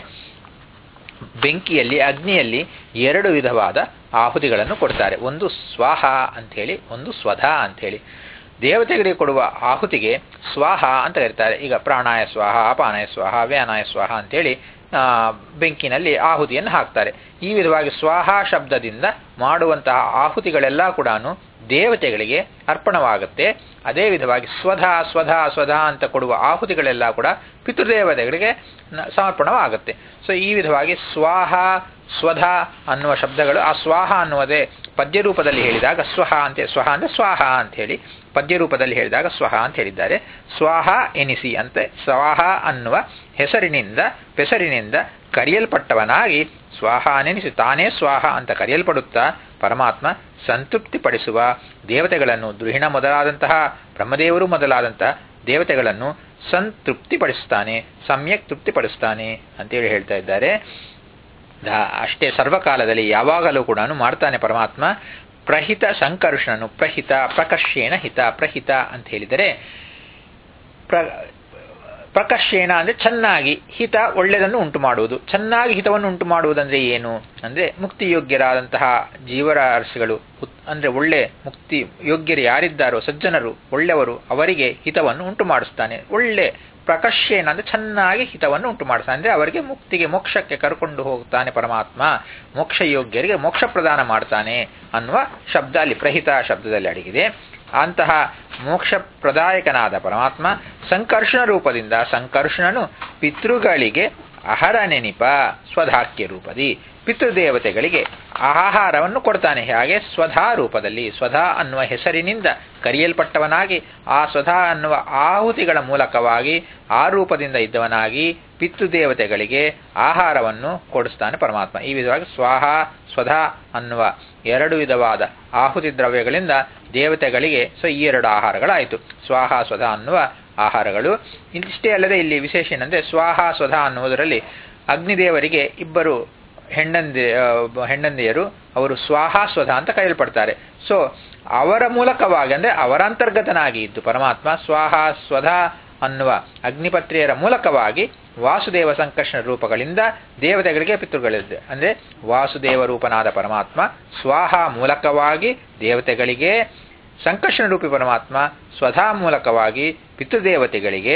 ಬೆಂಕಿಯಲ್ಲಿ ಅಗ್ನಿಯಲ್ಲಿ ಎರಡು ವಿಧವಾದ ಆಹುತಿಗಳನ್ನು ಕೊಡ್ತಾರೆ. ಒಂದು ಸ್ವಾಹ ಅಂಥೇಳಿ, ಒಂದು ಸ್ವಧ ಅಂಥೇಳಿ. ದೇವತೆಗಳಿಗೆ ಕೊಡುವ ಆಹುತಿಗೆ ಸ್ವಾಹ ಅಂತ ಕರೀತಾರೆ. ಈಗ ಪ್ರಾಣಾಯ ಸ್ವಾಹ ಅಪಾನಾಯ ಸ್ವಾಹ ವ್ಯಾನಾಯ ಸ್ವಾಹ ಅಂಥೇಳಿ ಬೆಂಕಿನಲ್ಲಿ ಆಹುತಿಯನ್ನು ಹಾಕ್ತಾರೆ. ಈ ವಿಧವಾಗಿ ಸ್ವಾಹ ಶಬ್ದದಿಂದ ಮಾಡುವಂತಹ ಆಹುತಿಗಳೆಲ್ಲ ಕೂಡ ದೇವತೆಗಳಿಗೆ ಅರ್ಪಣವಾಗುತ್ತೆ. ಅದೇ ವಿಧವಾಗಿ ಸ್ವಧ ಸ್ವಧ ಸ್ವಧ ಅಂತ ಕೊಡುವ ಆಹುತಿಗಳೆಲ್ಲ ಕೂಡ ಪಿತೃದೇವತೆಗಳಿಗೆ ಸಮರ್ಪಣವಾಗುತ್ತೆ. ಸೊ ಈ ವಿಧವಾಗಿ ಸ್ವಾಹ ಸ್ವಧ ಅನ್ನುವ ಶಬ್ದಗಳು ಆ ಸ್ವಾಹ ಅನ್ನುವುದೇ ಪದ್ಯ ರೂಪದಲ್ಲಿ ಹೇಳಿದಾಗ ಸ್ವಹ ಅಂತ ಸ್ವಹ ಅಂದ್ರೆ ಸ್ವಾಹ ಅಂತ ಹೇಳಿ ಪದ್ಯ ರೂಪದಲ್ಲಿ ಹೇಳಿದಾಗ ಸ್ವಹ ಅಂತ ಹೇಳಿದ್ದಾರೆ. ಸ್ವಾಹ ಎನಿಸಿ ಅಂತ ಸ್ವಾಹ ಅನ್ನುವ ಹೆಸರಿನಿಂದ ಪೆಸರಿನಿಂದ ಕರೆಯಲ್ಪಟ್ಟವನಾಗಿ ಸ್ವಾಹ ನೆನೆಸಿ ತಾನೇ ಸ್ವಾಹ ಅಂತ ಕರೆಯಲ್ಪಡುತ್ತಾ ಪರಮಾತ್ಮ ಸಂತೃಪ್ತಿ ಪಡಿಸುವ ದೇವತೆಗಳನ್ನು ದ್ರುಹಿಣ ಮೊದಲಾದಂತಹ ಬ್ರಹ್ಮದೇವರು ಮೊದಲಾದಂತಹ ದೇವತೆಗಳನ್ನು ಸಂತೃಪ್ತಿಪಡಿಸ್ತಾನೆ, ಸಮ್ಯಕ್ ತೃಪ್ತಿಪಡಿಸ್ತಾನೆ ಅಂತೇಳಿ ಹೇಳ್ತಾ ಇದ್ದಾರೆ. ಅಷ್ಟೇ ಸರ್ವಕಾಲದಲ್ಲಿ ಯಾವಾಗಲೂ ಕೂಡ ಮಾಡ್ತಾನೆ ಪರಮಾತ್ಮ. ಪ್ರಹಿತ ಸಂಕರ್ಷಣನು ಪ್ರಹಿತ ಪ್ರಕರ್ಷೇಣ ಹಿತ ಪ್ರಹಿತ ಅಂತ ಹೇಳಿದರೆ ಪ್ರ ಪ್ರಕರ್ಷೇಣ ಅಂದ್ರೆ ಚೆನ್ನಾಗಿ, ಹಿತ ಒಳ್ಳೆಯದನ್ನು ಉಂಟು ಮಾಡುವುದು. ಚೆನ್ನಾಗಿ ಹಿತವನ್ನು ಉಂಟು ಮಾಡುವುದಂದ್ರೆ ಏನು ಅಂದ್ರೆ ಮುಕ್ತಿಯೋಗ್ಯರಾದಂತಹ ಜೀವರಾಶಿಗಳು ಅಂದ್ರೆ ಒಳ್ಳೆ ಮುಕ್ತಿ ಯೋಗ್ಯರು ಯಾರಿದ್ದಾರೋ ಸಜ್ಜನರು ಒಳ್ಳೆಯವರು ಅವರಿಗೆ ಹಿತವನ್ನು ಉಂಟು ಮಾಡಿಸ್ತಾನೆ. ಒಳ್ಳೆ ಪ್ರಕರ್ಷೇಣ ಅಂದ್ರೆ ಚೆನ್ನಾಗಿ ಹಿತವನ್ನು ಉಂಟು ಮಾಡಿಸ್ತಾನೆ ಅಂದ್ರೆ ಅವರಿಗೆ ಮುಕ್ತಿಗೆ ಮೋಕ್ಷಕ್ಕೆ ಕರ್ಕೊಂಡು ಹೋಗ್ತಾನೆ ಪರಮಾತ್ಮ. ಮೋಕ್ಷ ಯೋಗ್ಯರಿಗೆ ಮೋಕ್ಷ ಪ್ರದಾನ ಮಾಡ್ತಾನೆ ಅನ್ನುವ ಶಬ್ದ ಅಲ್ಲಿ ಪ್ರಹಿತ ಶಬ್ದದಲ್ಲಿ ಅಡಗಿದೆ. ಅಂತಹ ಮೋಕ್ಷ ಪ್ರದಾಯಕನಾದ ಪರಮಾತ್ಮ ಸಂಕರ್ಷಣ ರೂಪದಿಂದ ಸಂಕರ್ಷಣನು ಪಿತೃಗಳಿಗೆ ಅಹರ ನೆನಿಪ ಸ್ವಧಾಕ್ಯ ರೂಪದಿ ಪಿತೃದೇವತೆಗಳಿಗೆ ಆಹಾರವನ್ನು ಕೊಡ್ತಾನೆ. ಹಾಗೆ ಸ್ವಧಾ ರೂಪದಲ್ಲಿ ಸ್ವಧಾ ಅನ್ನುವ ಹೆಸರಿನಿಂದ ಕರೆಯಲ್ಪಟ್ಟವನಾಗಿ ಆ ಸ್ವಧಾ ಅನ್ನುವ ಆಹುತಿಗಳ ಮೂಲಕವಾಗಿ ಆ ರೂಪದಿಂದ ಇದ್ದವನಾಗಿ ಪಿತೃದೇವತೆಗಳಿಗೆ ಆಹಾರವನ್ನು ಕೊಡಿಸ್ತಾನೆ ಪರಮಾತ್ಮ. ಈ ವಿಧವಾಗಿ ಸ್ವಾಹ ಸ್ವಧಾ ಅನ್ನುವ ಎರಡು ವಿಧವಾದ ಆಹುತಿ ದ್ರವ್ಯಗಳಿಂದ ದೇವತೆಗಳಿಗೆ ಸೊ ಈ ಎರಡು ಆಹಾರಗಳಾಯಿತು. ಸ್ವಾಹ ಸ್ವಧಾ ಅನ್ನುವ ಆಹಾರಗಳು. ಇಷ್ಟೇ ಅಲ್ಲದೆ ಇಲ್ಲಿ ವಿಶೇಷ ಏನಂದ್ರೆ ಸ್ವಾಹ ಸ್ವಧಾ ಅನ್ನುವುದರಲ್ಲಿ ಅಗ್ನಿದೇವರಿಗೆ ಇಬ್ಬರು ಹೆಣ್ಣಂದಿ ಹೆಣ್ಣಂದಿಯರು ಅವರು ಸ್ವಾಹ ಸ್ವಧಾ ಅಂತ ಕರೆಯಲ್ಪಡ್ತಾರೆ. ಸೊ ಅವರ ಮೂಲಕವಾಗಿ ಅಂದ್ರೆ ಅವರ ಅಂತರ್ಗತನಾಗಿ ಇದ್ದು ಪರಮಾತ್ಮ ಸ್ವಾಹ ಸ್ವಧಾ ಅನ್ನುವ ಅಗ್ನಿಪತ್ರಿಯರ ಮೂಲಕವಾಗಿ ವಾಸುದೇವ ಸಂಕರ್ಷಣ ರೂಪಗಳಿಂದ ದೇವತೆಗಳಿಗೆ ಪಿತೃಗಳಿದೆ. ಅಂದ್ರೆ ವಾಸುದೇವ ರೂಪನಾದ ಪರಮಾತ್ಮ ಸ್ವಾಹ ಮೂಲಕವಾಗಿ ದೇವತೆಗಳಿಗೆ, ಸಂಕರ್ಷಣ ರೂಪಿ ಪರಮಾತ್ಮ ಸ್ವಧಾ ಮೂಲಕವಾಗಿ ಪಿತೃದೇವತೆಗಳಿಗೆ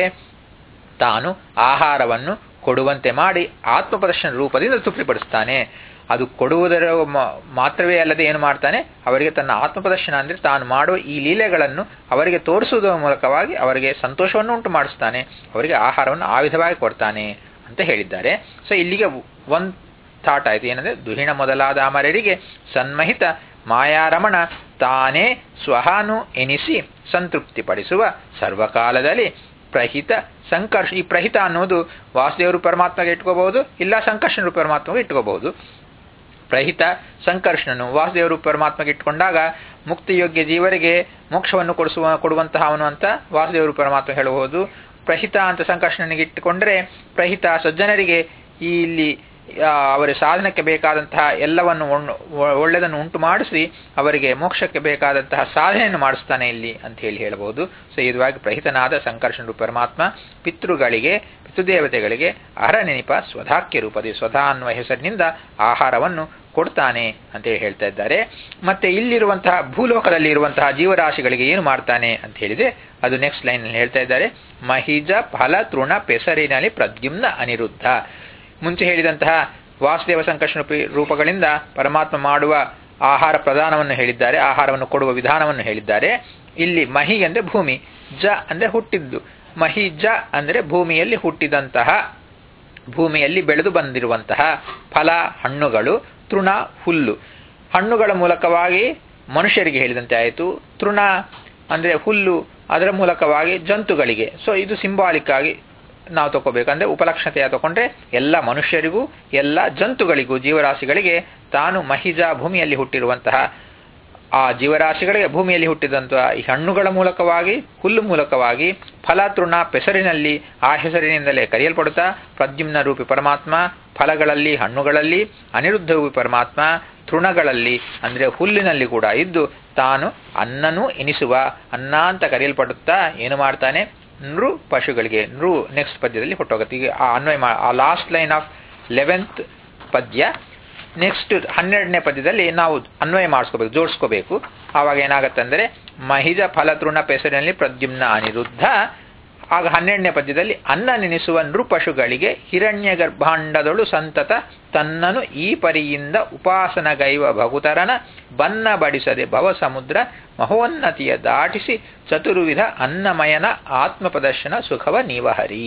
ತಾನು ಆಹಾರವನ್ನು ಕೊಡುವಂತೆ ಮಾಡಿ ಆತ್ಮಪ್ರದರ್ಶನ ರೂಪದಿಂದ ತೃಪ್ತಿಪಡಿಸ್ತಾನೆ. ಅದು ಕೊಡುವುದರ ಮಾತ್ರವೇ ಅಲ್ಲದೆ ಏನು ಮಾಡ್ತಾನೆ, ಅವರಿಗೆ ತನ್ನ ಆತ್ಮಪ್ರದರ್ಶನ ಅಂದರೆ ತಾನು ಮಾಡುವ ಈ ಲೀಲೆಗಳನ್ನು ಅವರಿಗೆ ತೋರಿಸುವುದರ ಮೂಲಕವಾಗಿ ಅವರಿಗೆ ಸಂತೋಷವನ್ನು ಉಂಟು ಮಾಡಿಸ್ತಾನೆ, ಅವರಿಗೆ ಆಹಾರವನ್ನು ಆ ವಿಧವಾಗಿ ಕೊಡ್ತಾನೆ ಅಂತ ಹೇಳಿದ್ದಾರೆ. ಸೊ ಇಲ್ಲಿಗೆ ಒಂದು ಥಾಟ್ ಆಯಿತು. ಏನಂದರೆ ದುಹಿಣ ಮೊದಲಾದ ಅಮರರಿಗೆ ಸನ್ಮಹಿತ ಮಾಯಾರಮಣ ತಾನೇ ಸ್ವಹಾನು ಎನಿಸಿ ಸಂತೃಪ್ತಿಪಡಿಸುವ ಸರ್ವಕಾಲದಲ್ಲಿ ಪ್ರಹಿತ ಸಂಕರ್ಷ. ಈ ಪ್ರಹಿತ ಅನ್ನೋದು ವಾಸುದೇವರು ಪರಮಾತ್ಮಗೆ ಇಟ್ಕೋಬಹುದು, ಇಲ್ಲ ಸಂಕರ್ಷಣರು ಪರಮಾತ್ಮಗೆ ಇಟ್ಕೋಬಹುದು. ಪ್ರಹಿತ ಸಂಕರ್ಷಣನು ವಾಸುದೇವರು ಪರಮಾತ್ಮಗೆ ಇಟ್ಕೊಂಡಾಗ ಮುಕ್ತಿಯೋಗ್ಯ ಜೀವರಿಗೆ ಮೋಕ್ಷವನ್ನು ಕೊಡಿಸುವ ಕೊಡುವಂತಹ ಅವನು ಅಂತ ವಾಸುದೇವರು ಪರಮಾತ್ಮ ಹೇಳಬಹುದು. ಪ್ರಹಿತ ಅಂತ ಸಂಕರ್ಷಣನಿಗೆ ಇಟ್ಟುಕೊಂಡ್ರೆ ಪ್ರಹಿತ ಸಜ್ಜನರಿಗೆ ಇಲ್ಲಿ ಅವರ ಸಾಧನಕ್ಕೆ ಬೇಕಾದಂತಹ ಎಲ್ಲವನ್ನು ಒಳ್ಳೆಯದನ್ನು ಉಂಟು ಮಾಡಿಸಿ ಅವರಿಗೆ ಮೋಕ್ಷಕ್ಕೆ ಬೇಕಾದಂತಹ ಸಾಧನೆಯನ್ನು ಮಾಡಿಸ್ತಾನೆ ಇಲ್ಲಿ ಅಂತ ಹೇಳಿ ಹೇಳಬಹುದು. ಸೊ ಇದುವಾಗಿ ಪ್ರಹಿತನಾದ ಸಂಕರ್ಷಣ ಪರಮಾತ್ಮ ಪಿತೃಗಳಿಗೆ ಪಿತೃದೇವತೆಗಳಿಗೆ ಅಹರ ನೆನಪ ಸ್ವಧಾಕ್ಯ ರೂಪದ ಸ್ವಧಾ ಅನ್ನುವ ಹೆಸರಿನಿಂದ ಆಹಾರವನ್ನು ಕೊಡ್ತಾನೆ ಅಂತೇಳಿ ಹೇಳ್ತಾ ಇದ್ದಾರೆ. ಮತ್ತೆ ಇಲ್ಲಿರುವಂತಹ ಭೂಲೋಕದಲ್ಲಿ ಇರುವಂತಹ ಜೀವರಾಶಿಗಳಿಗೆ ಏನು ಮಾಡ್ತಾನೆ ಅಂತ ಹೇಳಿದ್ರೆ ಅದು ನೆಕ್ಸ್ಟ್ ಲೈನ್ ನಲ್ಲಿ ಹೇಳ್ತಾ ಇದ್ದಾರೆ. ಮಹಿಜ ಫಲ ತೃಣ ಪೆಸರಿನಲ್ಲಿ ಪ್ರದ್ಯುಮ್ನ ಅನಿರುದ್ಧ. ಮುಂಚೆ ಹೇಳಿದಂತಹ ವಾಸುದೇವ ಸಂಕರ್ಷಣ ರೂಪಗಳಿಂದ ಪರಮಾತ್ಮ ಮಾಡುವ ಆಹಾರ ಪ್ರದಾನವನ್ನು ಹೇಳಿದ್ದಾರೆ, ಆಹಾರವನ್ನು ಕೊಡುವ ವಿಧಾನವನ್ನು ಹೇಳಿದ್ದಾರೆ. ಇಲ್ಲಿ ಮಹಿ ಅಂದ್ರೆ ಭೂಮಿ, ಜ ಅಂದ್ರೆ ಹುಟ್ಟಿದ್ದು. ಮಹಿ ಜ ಅಂದ್ರೆ ಭೂಮಿಯಲ್ಲಿ ಹುಟ್ಟಿದಂತಹ, ಭೂಮಿಯಲ್ಲಿ ಬೆಳೆದು ಬಂದಿರುವಂತಹ ಫಲ ಹಣ್ಣುಗಳು, ತೃಣ ಹುಲ್ಲು. ಹಣ್ಣುಗಳ ಮೂಲಕವಾಗಿ ಮನುಷ್ಯರಿಗೆ ಹೇಳಿದಂತೆ ಆಯಿತು, ತೃಣ ಅಂದ್ರೆ ಹುಲ್ಲು ಅದರ ಮೂಲಕವಾಗಿ ಜಂತುಗಳಿಗೆ. ಸೊ ಇದು ಸಿಂಬಾಲಿಕ್ ಆಗಿ ನಾವು ತಗೋಬೇಕಂದ್ರೆ ಉಪಲಕ್ಷಣತೆಯ ತಗೊಂಡ್ರೆ ಎಲ್ಲ ಮನುಷ್ಯರಿಗೂ ಎಲ್ಲ ಜಂತುಗಳಿಗೂ ಜೀವರಾಶಿಗಳಿಗೆ ತಾನು ಮಹಿಜ ಭೂಮಿಯಲ್ಲಿ ಹುಟ್ಟಿರುವಂತಹ ಆ ಜೀವರಾಶಿಗಳಿಗೆ ಭೂಮಿಯಲ್ಲಿ ಹುಟ್ಟಿದಂತಹ ಈ ಹಣ್ಣುಗಳ ಮೂಲಕವಾಗಿ ಹುಲ್ಲು ಮೂಲಕವಾಗಿ ಫಲ ತೃಣ ಪೆಸರಿನಲ್ಲಿ ಆ ಹೆಸರಿನಿಂದಲೇ ಕರೆಯಲ್ಪಡುತ್ತಾ ಪ್ರದ್ಯುಮ್ನ ರೂಪಿ ಪರಮಾತ್ಮ ಫಲಗಳಲ್ಲಿ ಹಣ್ಣುಗಳಲ್ಲಿ ಅನಿರುದ್ಧ ರೂಪಿ ಪರಮಾತ್ಮ ತೃಣಗಳಲ್ಲಿ ಅಂದ್ರೆ ಹುಲ್ಲಿನಲ್ಲಿ ಕೂಡ ಇದ್ದು ತಾನು ಅನ್ನನೂ ಎನಿಸುವ ಅನ್ನ ಅಂತ ಕರೆಯಲ್ಪಡುತ್ತಾ ಏನು ಮಾಡ್ತಾನೆ, ನೃ ಪಶುಗಳಿಗೆ. ನೃ ನೆಕ್ಸ್ಟ್ ಪದ್ಯದಲ್ಲಿ ಹೊಟ್ಟೋಗುತ್ತೆ. ಈಗ ಆ ಅನ್ವಯ ಆ ಲಾಸ್ಟ್ ಲೈನ್ ಆಫ್ ಲೆವೆಂತ್ ಪದ್ಯ ನೆಕ್ಸ್ಟ್ ಹನ್ನೆರಡನೇ ಪದ್ಯದಲ್ಲಿ ನಾವು ಅನ್ವಯ ಮಾಡಿಸ್ಕೋಬೇಕು, ಜೋಡಿಸ್ಕೋಬೇಕು. ಆವಾಗ ಏನಾಗತ್ತಂದ್ರೆ ಮಹಿಜ ಫಲತೃಣ ಪೆಸರಿನಲ್ಲಿ ಪ್ರದ್ಯುಮ್ನ ಅನಿರುದ್ಧ. ಆಗ ಹನ್ನೆರಡನೇ ಪದ್ಯದಲ್ಲಿ ಅನ್ನ ನೆನೆಸುವ ನೃಪಶುಗಳಿಗೆ ಹಿರಣ್ಯ ಗರ್ಭಾಂಡದೊಳು ಸಂತತ ತನ್ನನು ಈ ಪರಿಯಿಂದ ಉಪಾಸನಗೈವ ಭಗುತರನ ಬನ್ನ ಬಡಿಸದೆ ಭವ ಸಮುದ್ರ ಮಹೋನ್ನತಿಯ ದಾಟಿಸಿ ಚತುರ್ವಿಧ ಅನ್ನಮಯನ ಆತ್ಮಪ್ರದರ್ಶನ ಸುಖವ ನೀವಹರಿ.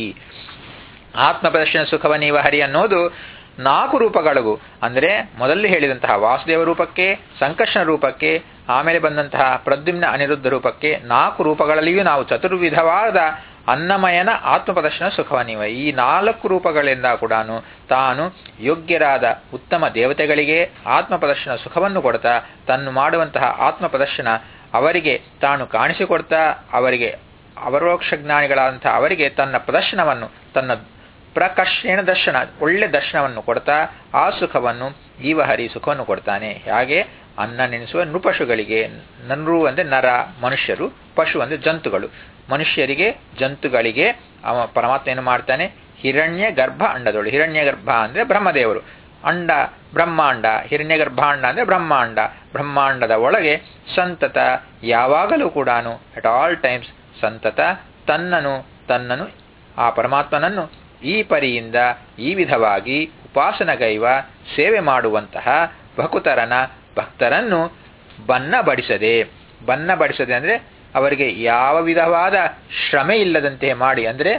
ಆತ್ಮಪ್ರದರ್ಶನ ಸುಖವ ನೀವಹರಿ ಅನ್ನೋದು ನಾಲ್ಕು ರೂಪಗಳಿಗೂ ಅಂದರೆ ಮೊದಲು ಹೇಳಿದಂತಹ ವಾಸುದೇವ ರೂಪಕ್ಕೆ, ಸಂಕರ್ಷಣ ರೂಪಕ್ಕೆ, ಆಮೇಲೆ ಬಂದಂತಹ ಪ್ರದ್ಯುಮ್ನ ಅನಿರುದ್ಧ ರೂಪಕ್ಕೆ, ನಾಲ್ಕು ರೂಪಗಳಲ್ಲಿಯೂ ನಾವು ಚತುರ್ವಿಧವಾದ ಅನ್ನಮಯನ ಆತ್ಮಪ್ರದರ್ಶನ ಸುಖವನಿವ ಈ ನಾಲ್ಕು ರೂಪಗಳಿಂದ ಕೂಡ ತಾನು ಯೋಗ್ಯರಾದ ಉತ್ತಮ ದೇವತೆಗಳಿಗೆ ಆತ್ಮಪ್ರದರ್ಶನ ಸುಖವನ್ನು ಕೊಡ್ತಾ ತನ್ನು ಮಾಡುವಂತಹ ಆತ್ಮಪ್ರದರ್ಶನ ಅವರಿಗೆ ತಾನು ಕಾಣಿಸಿಕೊಡ್ತಾ ಅವರಿಗೆ ಅವರೋಕ್ಷ ಜ್ಞಾನಿಗಳಾದಂತಹ ಅವರಿಗೆ ತನ್ನ ಪ್ರದರ್ಶನವನ್ನು ತನ್ನ ಪ್ರಕರ್ಷಣ ದರ್ಶನ ಒಳ್ಳೆ ದರ್ಶನವನ್ನು ಕೊಡ್ತಾ ಆ ಸುಖವನ್ನು ಜೀವಹರಿ ಸುಖವನ್ನು ಕೊಡ್ತಾನೆ. ಹಾಗೆ ಅನ್ನ ನೆನೆಸುವ ನೃಪಶುಗಳಿಗೆ, ನನ್ರು ಅಂದ್ರೆ ನರ ಮನುಷ್ಯರು, ಪಶು ಅಂದ್ರೆ ಜಂತುಗಳು, ಮನುಷ್ಯರಿಗೆ ಜಂತುಗಳಿಗೆ ಅವ ಪರಮಾತ್ಮ ಏನು ಮಾಡ್ತಾನೆ, ಹಿರಣ್ಯ ಗರ್ಭ ಅಂಡದೊಳು. ಹಿರಣ್ಯ ಗರ್ಭ ಅಂದ್ರೆ ಬ್ರಹ್ಮದೇವರು, ಅಂಡ ಬ್ರಹ್ಮಾಂಡ, ಹಿರಣ್ಯ ಗರ್ಭಾಂಡ ಅಂದ್ರೆ ಬ್ರಹ್ಮಾಂಡ, ಬ್ರಹ್ಮಾಂಡದ ಒಳಗೆ ಸಂತತ ಯಾವಾಗಲೂ ಕೂಡ ಅಟ್ ಆಲ್ ಟೈಮ್ಸ್ ಸಂತತ ತನ್ನನು ತನ್ನನು ಆ ಪರಮಾತ್ಮನನ್ನು ಈ ಪರಿಯಿಂದ ಈ ವಿಧವಾಗಿ ಉಪಾಸನಗೈವ ಸೇವೆ ಮಾಡುವಂತಹ ಭಕುತರನ ಭಕ್ತರನ್ನು ಬನ್ನ ಬಡಿಸದೆ, ಬನ್ನ ಬಡಿಸದೆ ಅಂದ್ರೆ ಅವರಿಗೆ ಯಾವ ವಿಧವಾದ ಶ್ರಮೆ ಇಲ್ಲದಂತೆ ಮಾಡಿ, ಅಂದ್ರೆ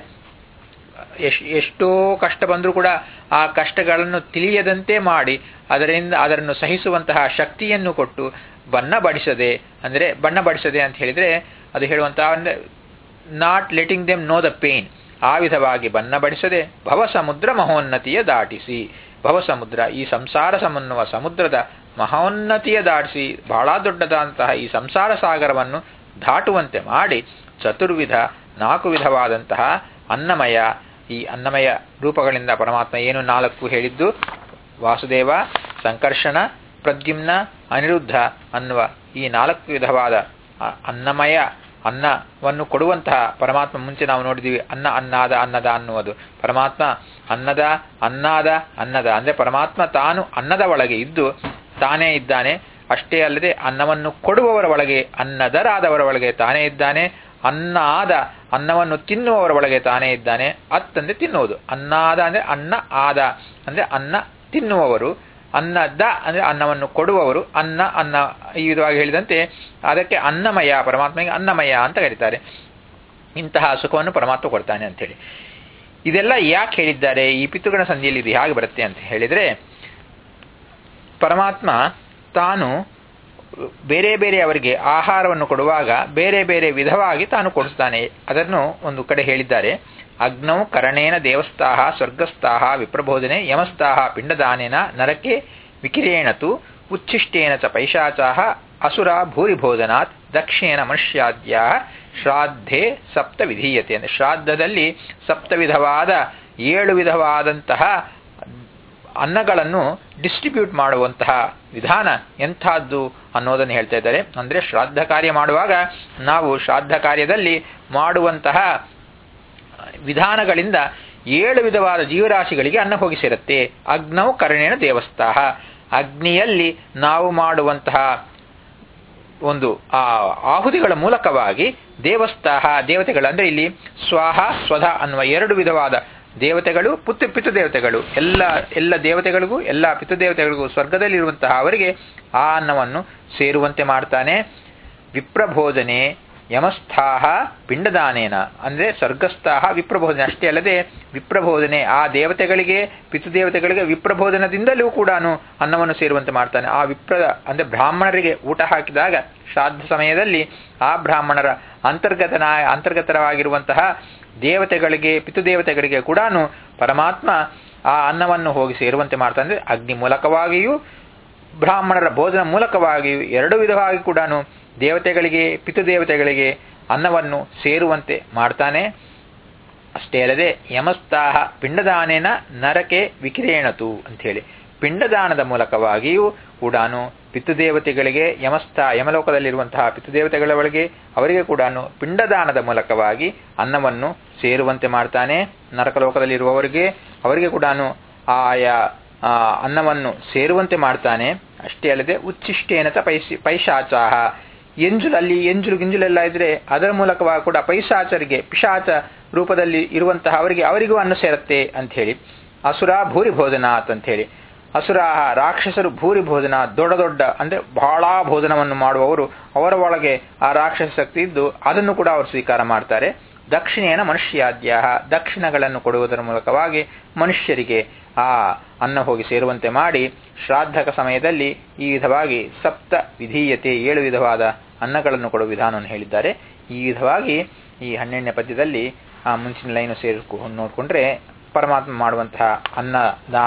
ಎಶ್ ಎಷ್ಟೋ ಕಷ್ಟ ಬಂದರೂ ಕೂಡ ಆ ಕಷ್ಟಗಳನ್ನು ತಿಳಿಯದಂತೆ ಮಾಡಿ ಅದರಿಂದ ಅದನ್ನು ಸಹಿಸುವಂತಹ ಶಕ್ತಿಯನ್ನು ಕೊಟ್ಟು ಬನ್ನ ಬಡಿಸದೆ, ಅಂದ್ರೆ ಬಣ್ಣ ಬಡಿಸದೆ ಅಂತ ಹೇಳಿದ್ರೆ ಅದು ಹೇಳುವಂತಹ ಅಂದ್ರೆ not letting them know the pain, ಆ ವಿಧವಾಗಿ ಬನ್ನ ಬಡಿಸದೆ ಭವ ಸಮುದ್ರ ಮಹೋನ್ನತಿಯ ದಾಟಿಸಿ, ಭವ ಸಮುದ್ರ ಈ ಸಂಸಾರ ಸಮನ್ನುವ ಸಮುದ್ರದ ಮಹೋನ್ನತಿಯ ದಾಟಿಸಿ ಬಹಳ ದೊಡ್ಡದಾದಂತಹ ಈ ಸಂಸಾರ ಸಾಗರವನ್ನು ದಾಟುವಂತೆ ಮಾಡಿ ಚತುರ್ವಿಧ ನಾಲ್ಕು ವಿಧವಾದಂತಹ ಅನ್ನಮಯ, ಈ ಅನ್ನಮಯ ರೂಪಗಳಿಂದ ಪರಮಾತ್ಮ ಏನು ನಾಲ್ಕು ಹೇಳಿದ್ದು ವಾಸುದೇವ, ಸಂಕರ್ಷಣ, ಪ್ರದ್ಯುಮ್ನ, ಅನಿರುದ್ಧ ಅನ್ನುವ ಈ ನಾಲ್ಕು ವಿಧವಾದ ಅನ್ನಮಯ ಅನ್ನವನ್ನು ಕೊಡುವಂತಹ ಪರಮಾತ್ಮ. ಮುಂಚೆ ನಾವು ನೋಡಿದೀವಿ ಅನ್ನ ಅನ್ನಾದ ಅನ್ನದ ಅನ್ನುವುದು ಪರಮಾತ್ಮ ಅನ್ನದ ಅನ್ನಾದ ಅನ್ನದ ಅಂದ್ರೆ ಪರಮಾತ್ಮ ತಾನು ಅನ್ನದ ಒಳಗೆ ಇದ್ದು ತಾನೇ ಇದ್ದಾನೆ. ಅಷ್ಟೇ ಅಲ್ಲದೆ ಅನ್ನವನ್ನು ಕೊಡುವವರ ಒಳಗೆ ಅನ್ನದರಾದವರ ಒಳಗೆ ತಾನೇ ಇದ್ದಾನೆ. ಅನ್ನ ಆದ ಅನ್ನವನ್ನು ತಿನ್ನುವವರ ಒಳಗೆ ತಾನೇ ಇದ್ದಾನೆ. ಅತ್ತಂದ್ರೆ ತಿನ್ನುವುದು, ಅನ್ನಾದ ಅಂದ್ರೆ ಅನ್ನ ಆದ ಅಂದ್ರೆ ಅನ್ನ ತಿನ್ನುವವರು, ಅನ್ನದ ಅಂದ್ರೆ ಅನ್ನವನ್ನು ಕೊಡುವವರು, ಅನ್ನ ಅನ್ನ ಈ ವಿಧವಾಗಿ ಹೇಳಿದಂತೆ ಅದಕ್ಕೆ ಅನ್ನಮಯ, ಪರಮಾತ್ಮಗೆ ಅನ್ನಮಯ ಅಂತ ಕರೀತಾರೆ. ಇಂತಹ ಸುಖವನ್ನು ಪರಮಾತ್ಮ ಕೊಡ್ತಾನೆ ಅಂತ ಹೇಳಿ ಇದೆಲ್ಲ ಯಾಕೆ ಹೇಳಿದ್ದಾರೆ, ಈ ಪಿತೃಗಣ ಸಂಧಿಯಲ್ಲಿ ಇದು ಹೇಗೆ ಬರುತ್ತೆ ಅಂತ ಹೇಳಿದ್ರೆ, ಪರಮಾತ್ಮ ತಾನು ಬೇರೆ ಬೇರೆ ಅವರಿಗೆ ಆಹಾರವನ್ನು ಕೊಡುವಾಗ ಬೇರೆ ಬೇರೆ ವಿಧವಾಗಿ ತಾನು ಕೊಡಿಸ್ತಾನೆ. ಅದನ್ನು ಒಂದು ಕಡೆ ಹೇಳಿದ್ದಾರೆ. ಅಗ್ನೌ ಕರಣೇನ ದೇವಸ್ಥಾಹ ಸ್ವರ್ಗಸ್ಥಾಹ ವಿಪ್ರಬೋಧನೆ ಯಮಸ್ಥಾಹ ಪಿಂಡದಾನೇನ ನರಕೆ ವಿಕಿರೇಣತು ಉಚ್ಛಿಷ್ಟೇನ ಚ ಪೈಶಾಚಾಹ ಅಸುರ ಭೂರಿಭೋಜನಾತ್ ದಕ್ಷಿಣೇನ ಮನುಷ್ಯಾದ್ಯ ಶ್ರಾದ್ಧೆ ಸಪ್ತ ವಿಧೀಯತೆ. ಅಂದರೆ ಶ್ರಾದ್ದದಲ್ಲಿ ಸಪ್ತ ವಿಧವಾದ ಏಳು ವಿಧವಾದಂತಹ ಅನ್ನಗಳನ್ನು ಡಿಸ್ಟ್ರಿಬ್ಯೂಟ್ ಮಾಡುವಂತಹ ವಿಧಾನ ಎಂಥದ್ದು ಅನ್ನೋದನ್ನು ಹೇಳ್ತಾ ಇದ್ದಾರೆ. ಅಂದರೆ ಶ್ರಾದ್ದ ಕಾರ್ಯ ಮಾಡುವಾಗ ನಾವು ಶ್ರಾದ್ದ ಕಾರ್ಯದಲ್ಲಿ ಮಾಡುವಂತಹ ವಿಧಾನಗಳಿಂದ ಏಳು ವಿಧವಾದ ಜೀವರಾಶಿಗಳಿಗೆ ಅನ್ನ ಹೋಗಿ ಸೇರುತ್ತೆ. ಅಗ್ನೌ ಕರ್ಣೇನ ದೇವಸ್ಥಾಹ, ಅಗ್ನಿಯಲ್ಲಿ ನಾವು ಮಾಡುವಂತಹ ಒಂದು ಆ ಆಹುತಿಗಳ ಮೂಲಕವಾಗಿ ದೇವಸ್ಥಾಹ ದೇವತೆಗಳು, ಅಂದರೆ ಇಲ್ಲಿ ಸ್ವಾಹ ಸ್ವಧ ಅನ್ನುವ ಎರಡು ವಿಧವಾದ ದೇವತೆಗಳು, ಪುತ್ರ ಪಿತೃದೇವತೆಗಳು, ಎಲ್ಲ ಎಲ್ಲ ದೇವತೆಗಳಿಗೂ ಎಲ್ಲ ಪಿತೃದೇವತೆಗಳಿಗೂ ಸ್ವರ್ಗದಲ್ಲಿರುವಂತಹ ಅವರಿಗೆ ಆ ಅನ್ನವನ್ನು ಸೇರುವಂತೆ ಮಾಡ್ತಾನೆ. ವಿಪ್ರಭೋಜನೆ ಯಮಸ್ಥಾಹ ಪಿಂಡದಾನೇನ, ಅಂದರೆ ಸ್ವರ್ಗಸ್ಥಾಹ ವಿಪ್ರಭೋಜನೆ ಅಷ್ಟೇ ಅಲ್ಲದೆ ವಿಪ್ರಭೋಜನೆ ಆ ದೇವತೆಗಳಿಗೆ ಪಿತೃದೇವತೆಗಳಿಗೆ ವಿಪ್ರಭೋಜನದಿಂದಲೂ ಕೂಡ ಅನ್ನವನ್ನು ಸೇರುವಂತೆ ಮಾಡ್ತಾನೆ. ಆ ವಿಪ್ರ ಅಂದರೆ ಬ್ರಾಹ್ಮಣರಿಗೆ ಊಟ ಹಾಕಿದಾಗ ಶ್ರಾದ್ದ ಸಮಯದಲ್ಲಿ ಆ ಬ್ರಾಹ್ಮಣರ ಅಂತರ್ಗತನ ಅಂತರ್ಗತವಾಗಿರುವಂತಹ ದೇವತೆಗಳಿಗೆ ಪಿತೃದೇವತೆಗಳಿಗೆ ಕೂಡ ಪರಮಾತ್ಮ ಆ ಅನ್ನವನ್ನು ಹೋಗಿ ಸೇರುವಂತೆ ಮಾಡ್ತಾನೆ. ಅಂದರೆ ಅಗ್ನಿ ಮೂಲಕವಾಗಿಯೂ ಬ್ರಾಹ್ಮಣರ ಭೋಜನ ಮೂಲಕವಾಗಿಯೂ ಎರಡು ವಿಧವಾಗಿ ಕೂಡ ದೇವತೆಗಳಿಗೆ ಪಿತೃದೇವತೆಗಳಿಗೆ ಅನ್ನವನ್ನು ಸೇರುವಂತೆ ಮಾಡ್ತಾನೆ. ಅಷ್ಟೇ ಅಲ್ಲದೆ ಯಮಸ್ಥಾಹ ಪಿಂಡದಾನೇನ ನರಕೆ ವಿಕಿರೇಣತು ಅಂಥೇಳಿ ಪಿಂಡದಾನದ ಮೂಲಕವಾಗಿಯೂ ಕೂಡ ಪಿತೃದೇವತೆಗಳಿಗೆ ಯಮಸ್ಥ ಯಮಲೋಕದಲ್ಲಿರುವಂತಹ ಪಿತೃದೇವತೆಗಳ ಒಳಗೆ ಅವರಿಗೆ ಕೂಡ ಪಿಂಡದಾನದ ಮೂಲಕವಾಗಿ ಅನ್ನವನ್ನು ಸೇರುವಂತೆ ಮಾಡ್ತಾನೆ. ನರಕಲೋಕದಲ್ಲಿರುವವರಿಗೆ ಅವರಿಗೆ ಕೂಡ ಆಯಾ ಅನ್ನವನ್ನು ಸೇರುವಂತೆ ಮಾಡ್ತಾನೆ. ಅಷ್ಟೇ ಅಲ್ಲದೆ ಉಚ್ಛಿಷ್ಟೇನತ ಪೈಸಿ ಪೈಶಾಚಾಹ, ಎಂಜುಲು ಅಲ್ಲಿ ಎಂಜುಲು ಗಿಂಜುಲೆಲ್ಲ ಇದ್ರೆ ಅದರ ಮೂಲಕವಾಗಿ ಕೂಡ ಪೈಶಾಚರಿಗೆ ಪಿಶಾಚ ರೂಪದಲ್ಲಿ ಇರುವಂತಹ ಅವರಿಗೆ ಅವರಿಗೂ ಅನ್ನ ಸೇರುತ್ತೆ ಅಂಥೇಳಿ. ಅಸುರ ಭೂರಿ ಭೋಜನಾತ್ ಅಂಥೇಳಿ ಅಸುರಾಹ ರಾಕ್ಷಸರು ಭೂರಿ ಭೋಜನ ದೊಡ್ಡ ದೊಡ್ಡ ಅಂದರೆ ಬಹಳ ಭೋಜನವನ್ನು ಮಾಡುವವರು ಅವರ ಒಳಗೆ ಆ ರಾಕ್ಷಸ ಶಕ್ತಿ ಇದ್ದು ಅದನ್ನು ಕೂಡ ಅವರು ಸ್ವೀಕಾರ ಮಾಡ್ತಾರೆ. ದಕ್ಷಿಣೇನ ಮನುಷ್ಯಾದ್ಯ, ದಕ್ಷಿಣಗಳನ್ನು ಕೊಡುವುದರ ಮೂಲಕವಾಗಿ ಮನುಷ್ಯರಿಗೆ ಆ ಅನ್ನ ಹೋಗಿ ಸೇರುವಂತೆ ಮಾಡಿ ಶ್ರಾದ್ದಕ ಸಮಯದಲ್ಲಿ ಈ ವಿಧವಾಗಿ ಸಪ್ತ ವಿಧೀಯತೆ ಏಳು ವಿಧವಾದ ಅನ್ನಗಳನ್ನು ಕೊಡುವ ವಿಧಾನವನ್ನು ಹೇಳಿದ್ದಾರೆ. ಈ ವಿಧವಾಗಿ ಈ ಹನ್ನೆರಡನೇ ಪದ್ಯದಲ್ಲಿ ಆ ಮುಂಚಿನ ಲೈನು ಸೇರಿಕೊಂಡು ನೋಡಿಕೊಂಡ್ರೆ ಪರಮಾತ್ಮ ಮಾಡುವಂತಹ ಅನ್ನ ದಾ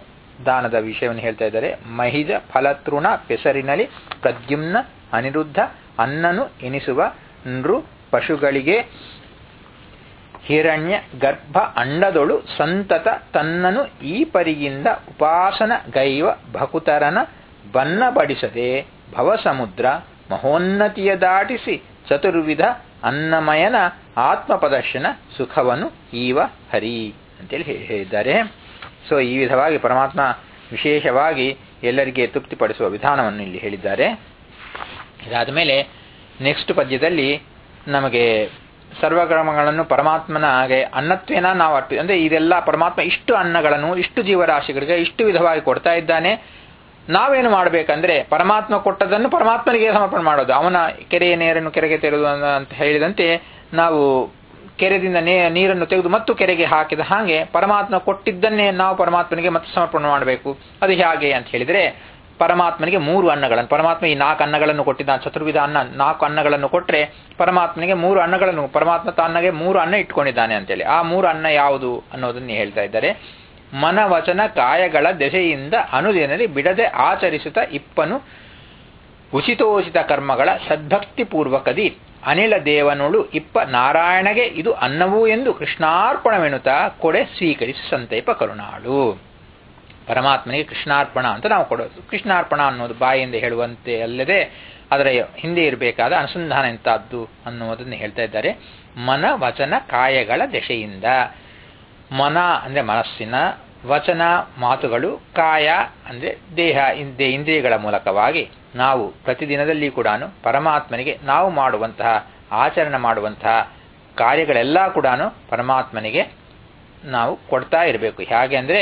ದಾನದ ವಿಷಯವನ್ನು ಹೇಳ್ತಾ ಇದ್ದಾರೆ. ಮಹಿಜ ಫಲತೃಣ ಪೆಸರಿನಲ್ಲಿ ಪ್ರದ್ಯುಮ್ನ ಅನಿರುದ್ಧ ಅನ್ನನು ಎನಿಸುವ ನೃ ಪಶುಗಳಿಗೆ ಹಿರಣ್ಯ ಗರ್ಭ ಅಂಡದೊಳು ಸಂತತ ತನ್ನನು ಈ ಪರಿಯಿಂದ ಉಪಾಸನ ಗೈವ ಭಕುತರನ ಬನ್ನ ಬಡಿಸದೆ ಭವಸಮುದ್ರ ಮಹೋನ್ನತಿಯ ದಾಟಿಸಿ ಚತುರ್ವಿಧ ಅನ್ನಮಯನ ಆತ್ಮಪ್ರದರ್ಶನ ಸುಖವನ್ನು ಈವ ಹರಿ ಅಂತೇಳಿ ಹೇಳಿದ್ದಾರೆ. ಸೊ ಈ ವಿಧವಾಗಿ ಪರಮಾತ್ಮ ವಿಶೇಷವಾಗಿ ಎಲ್ಲರಿಗೆ ತೃಪ್ತಿಪಡಿಸುವ ವಿಧಾನವನ್ನು ಇಲ್ಲಿ ಹೇಳಿದ್ದಾರೆ. ಇದಾದ ಮೇಲೆ ನೆಕ್ಸ್ಟ್ ಪದ್ಯದಲ್ಲಿ ನಮಗೆ ಸರ್ವಕರ್ಮಗಳನ್ನು ಪರಮಾತ್ಮನಾಗೆ ಅನ್ನತ್ವೇನ ನಾವು ಅರ್ಥ ಅಂದರೆ ಇದೆಲ್ಲ ಪರಮಾತ್ಮ ಇಷ್ಟು ಅನ್ನಗಳನ್ನು ಇಷ್ಟು ಜೀವರಾಶಿಗಳಿಗೆ ಇಷ್ಟು ವಿಧವಾಗಿ ಕೊಡ್ತಾ ಇದ್ದಾನೆ. ನಾವೇನು ಮಾಡಬೇಕಂದ್ರೆ ಪರಮಾತ್ಮ ಕೊಟ್ಟದನ್ನು ಪರಮಾತ್ಮನಿಗೆ ಸಮರ್ಪಣೆ ಮಾಡೋದು. ಅವನ ಕೆರೆಯ ನೀರನ್ನು ಕೆರೆಗೆ ತೆರೆದು ಅಂತ ಹೇಳಿದಂತೆ ನಾವು ಕೆರೆದಿಂದ ನೇ ನೀರನ್ನು ತೆಗೆದು ಮತ್ತು ಕೆರೆಗೆ ಹಾಕಿದ ಹಾಗೆ ಪರಮಾತ್ಮ ಕೊಟ್ಟಿದ್ದನ್ನೇ ನಾವು ಪರಮಾತ್ಮನಿಗೆ ಮತ್ತೆ ಸಮರ್ಪಣೆ ಮಾಡಬೇಕು. ಅದು ಹೇಗೆ ಅಂತ ಹೇಳಿದರೆ ಪರಮಾತ್ಮನಿಗೆ ಮೂರು ಅನ್ನಗಳನ್ನು ಪರಮಾತ್ಮ ಈ ನಾಲ್ಕು ಅನ್ನಗಳನ್ನು ಕೊಟ್ಟಿದ್ದಾನೆ. ಚತುರ್ವಿಧ ಅನ್ನ ನಾಲ್ಕು ಅನ್ನಗಳನ್ನು ಕೊಟ್ಟರೆ ಪರಮಾತ್ಮನಿಗೆ ಮೂರು ಅನ್ನಗಳನ್ನು ಪರಮಾತ್ಮ ತನ್ನಗೆ ಮೂರು ಅನ್ನ ಇಟ್ಕೊಂಡಿದ್ದಾನೆ ಅಂತೇಳಿ ಆ ಮೂರು ಅನ್ನ ಯಾವುದು ಅನ್ನೋದನ್ನು ಹೇಳ್ತಾ ಇದ್ದಾರೆ. ಮನವಚನ ಕಾಯಗಳ ದೆಸೆಯಿಂದ ಅನುದಿನದಲ್ಲಿ ಬಿಡದೆ ಆಚರಿಸುತ್ತ ಇಪ್ಪನು ಉಚಿತೋಚಿತ ಕರ್ಮಗಳ ಸದ್ಭಕ್ತಿ ಪೂರ್ವಕದಿ ಅನಿಲ ದೇವನುಳು ಇಪ್ಪ ನಾರಾಯಣಗೆ ಇದು ಅನ್ನವೂ ಎಂದು ಕೃಷ್ಣಾರ್ಪಣವೆನುತ್ತಾ ಕೊಡೆ ಸ್ವೀಕರಿಸಿ ಸಂತೈಪ ಕರುಣಾಳು. ಪರಮಾತ್ಮನಿಗೆ ಕೃಷ್ಣಾರ್ಪಣ ಅಂತ ನಾವು ಕೊಡೋದು. ಕೃಷ್ಣಾರ್ಪಣ ಅನ್ನೋದು ಬಾಯಿಂದ ಹೇಳುವಂತೆ ಅಲ್ಲದೆ ಅದರ ಹಿಂದೆ ಇರಬೇಕಾದ ಅನುಸಂಧಾನ ಎಂತಹದ್ದು ಅನ್ನುವುದನ್ನು ಹೇಳ್ತಾ ಇದ್ದಾರೆ. ಮನ ವಚನ ಕಾಯಗಳ ದೆಸೆಯಿಂದ, ಮನ ಅಂದರೆ ಮನಸ್ಸಿನ, ವಚನ ಮಾತುಗಳು, ಕಾಯ ಅಂದರೆ ದೇಹ ಇಂದ್ರಿಯಗಳ ಮೂಲಕವಾಗಿ ನಾವು ಪ್ರತಿದಿನದಲ್ಲಿ ಕೂಡ ಪರಮಾತ್ಮನಿಗೆ ನಾವು ಮಾಡುವಂತಹ ಆಚರಣೆ ಮಾಡುವಂತಹ ಕಾರ್ಯಗಳೆಲ್ಲ ಕೂಡ ಪರಮಾತ್ಮನಿಗೆ ನಾವು ಕೊಡ್ತಾ ಇರಬೇಕು. ಹೇಗೆ ಅಂದರೆ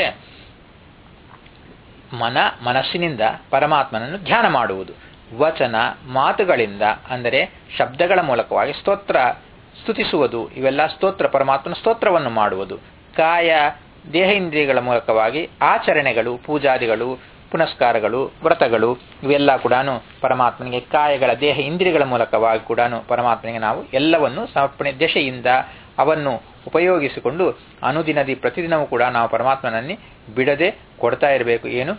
ಮನ ಮನಸ್ಸಿನಿಂದ ಪರಮಾತ್ಮನನ್ನು ಧ್ಯಾನ ಮಾಡುವುದು, ವಚನ ಮಾತುಗಳಿಂದ ಅಂದರೆ ಶಬ್ದಗಳ ಮೂಲಕವಾಗಿ ಸ್ತೋತ್ರ ಸ್ತುತಿಸುವುದು, ಇವೆಲ್ಲ ಸ್ತೋತ್ರ ಪರಮಾತ್ಮನ ಸ್ತೋತ್ರವನ್ನು ಮಾಡುವುದು. ಕಾಯ ದೇಹ ಇಂದ್ರಿಯಗಳ ಮೂಲಕವಾಗಿ ಆಚರಣೆಗಳು, ಪೂಜಾದಿಗಳು, ಪುನಸ್ಕಾರಗಳು, ವ್ರತಗಳು ಇವೆಲ್ಲ ಕೂಡ ಪರಮಾತ್ಮನಿಗೆ ಕಾಯಗಳ ದೇಹ ಇಂದ್ರಿಯಗಳ ಮೂಲಕವಾಗಿ ಕೂಡ ಪರಮಾತ್ಮನಿಗೆ ನಾವು ಎಲ್ಲವನ್ನು ಸಮರ್ಪಣೆ ದಶೆಯಿಂದ ಅವನ್ನು ಉಪಯೋಗಿಸಿಕೊಂಡು ಅನುದಿನದಿ ಪ್ರತಿದಿನವೂ ಕೂಡ ನಾವು ಪರಮಾತ್ಮನಲ್ಲಿ ಬಿಡದೆ ಕೊಡ್ತಾ ಇರಬೇಕು. ಏನು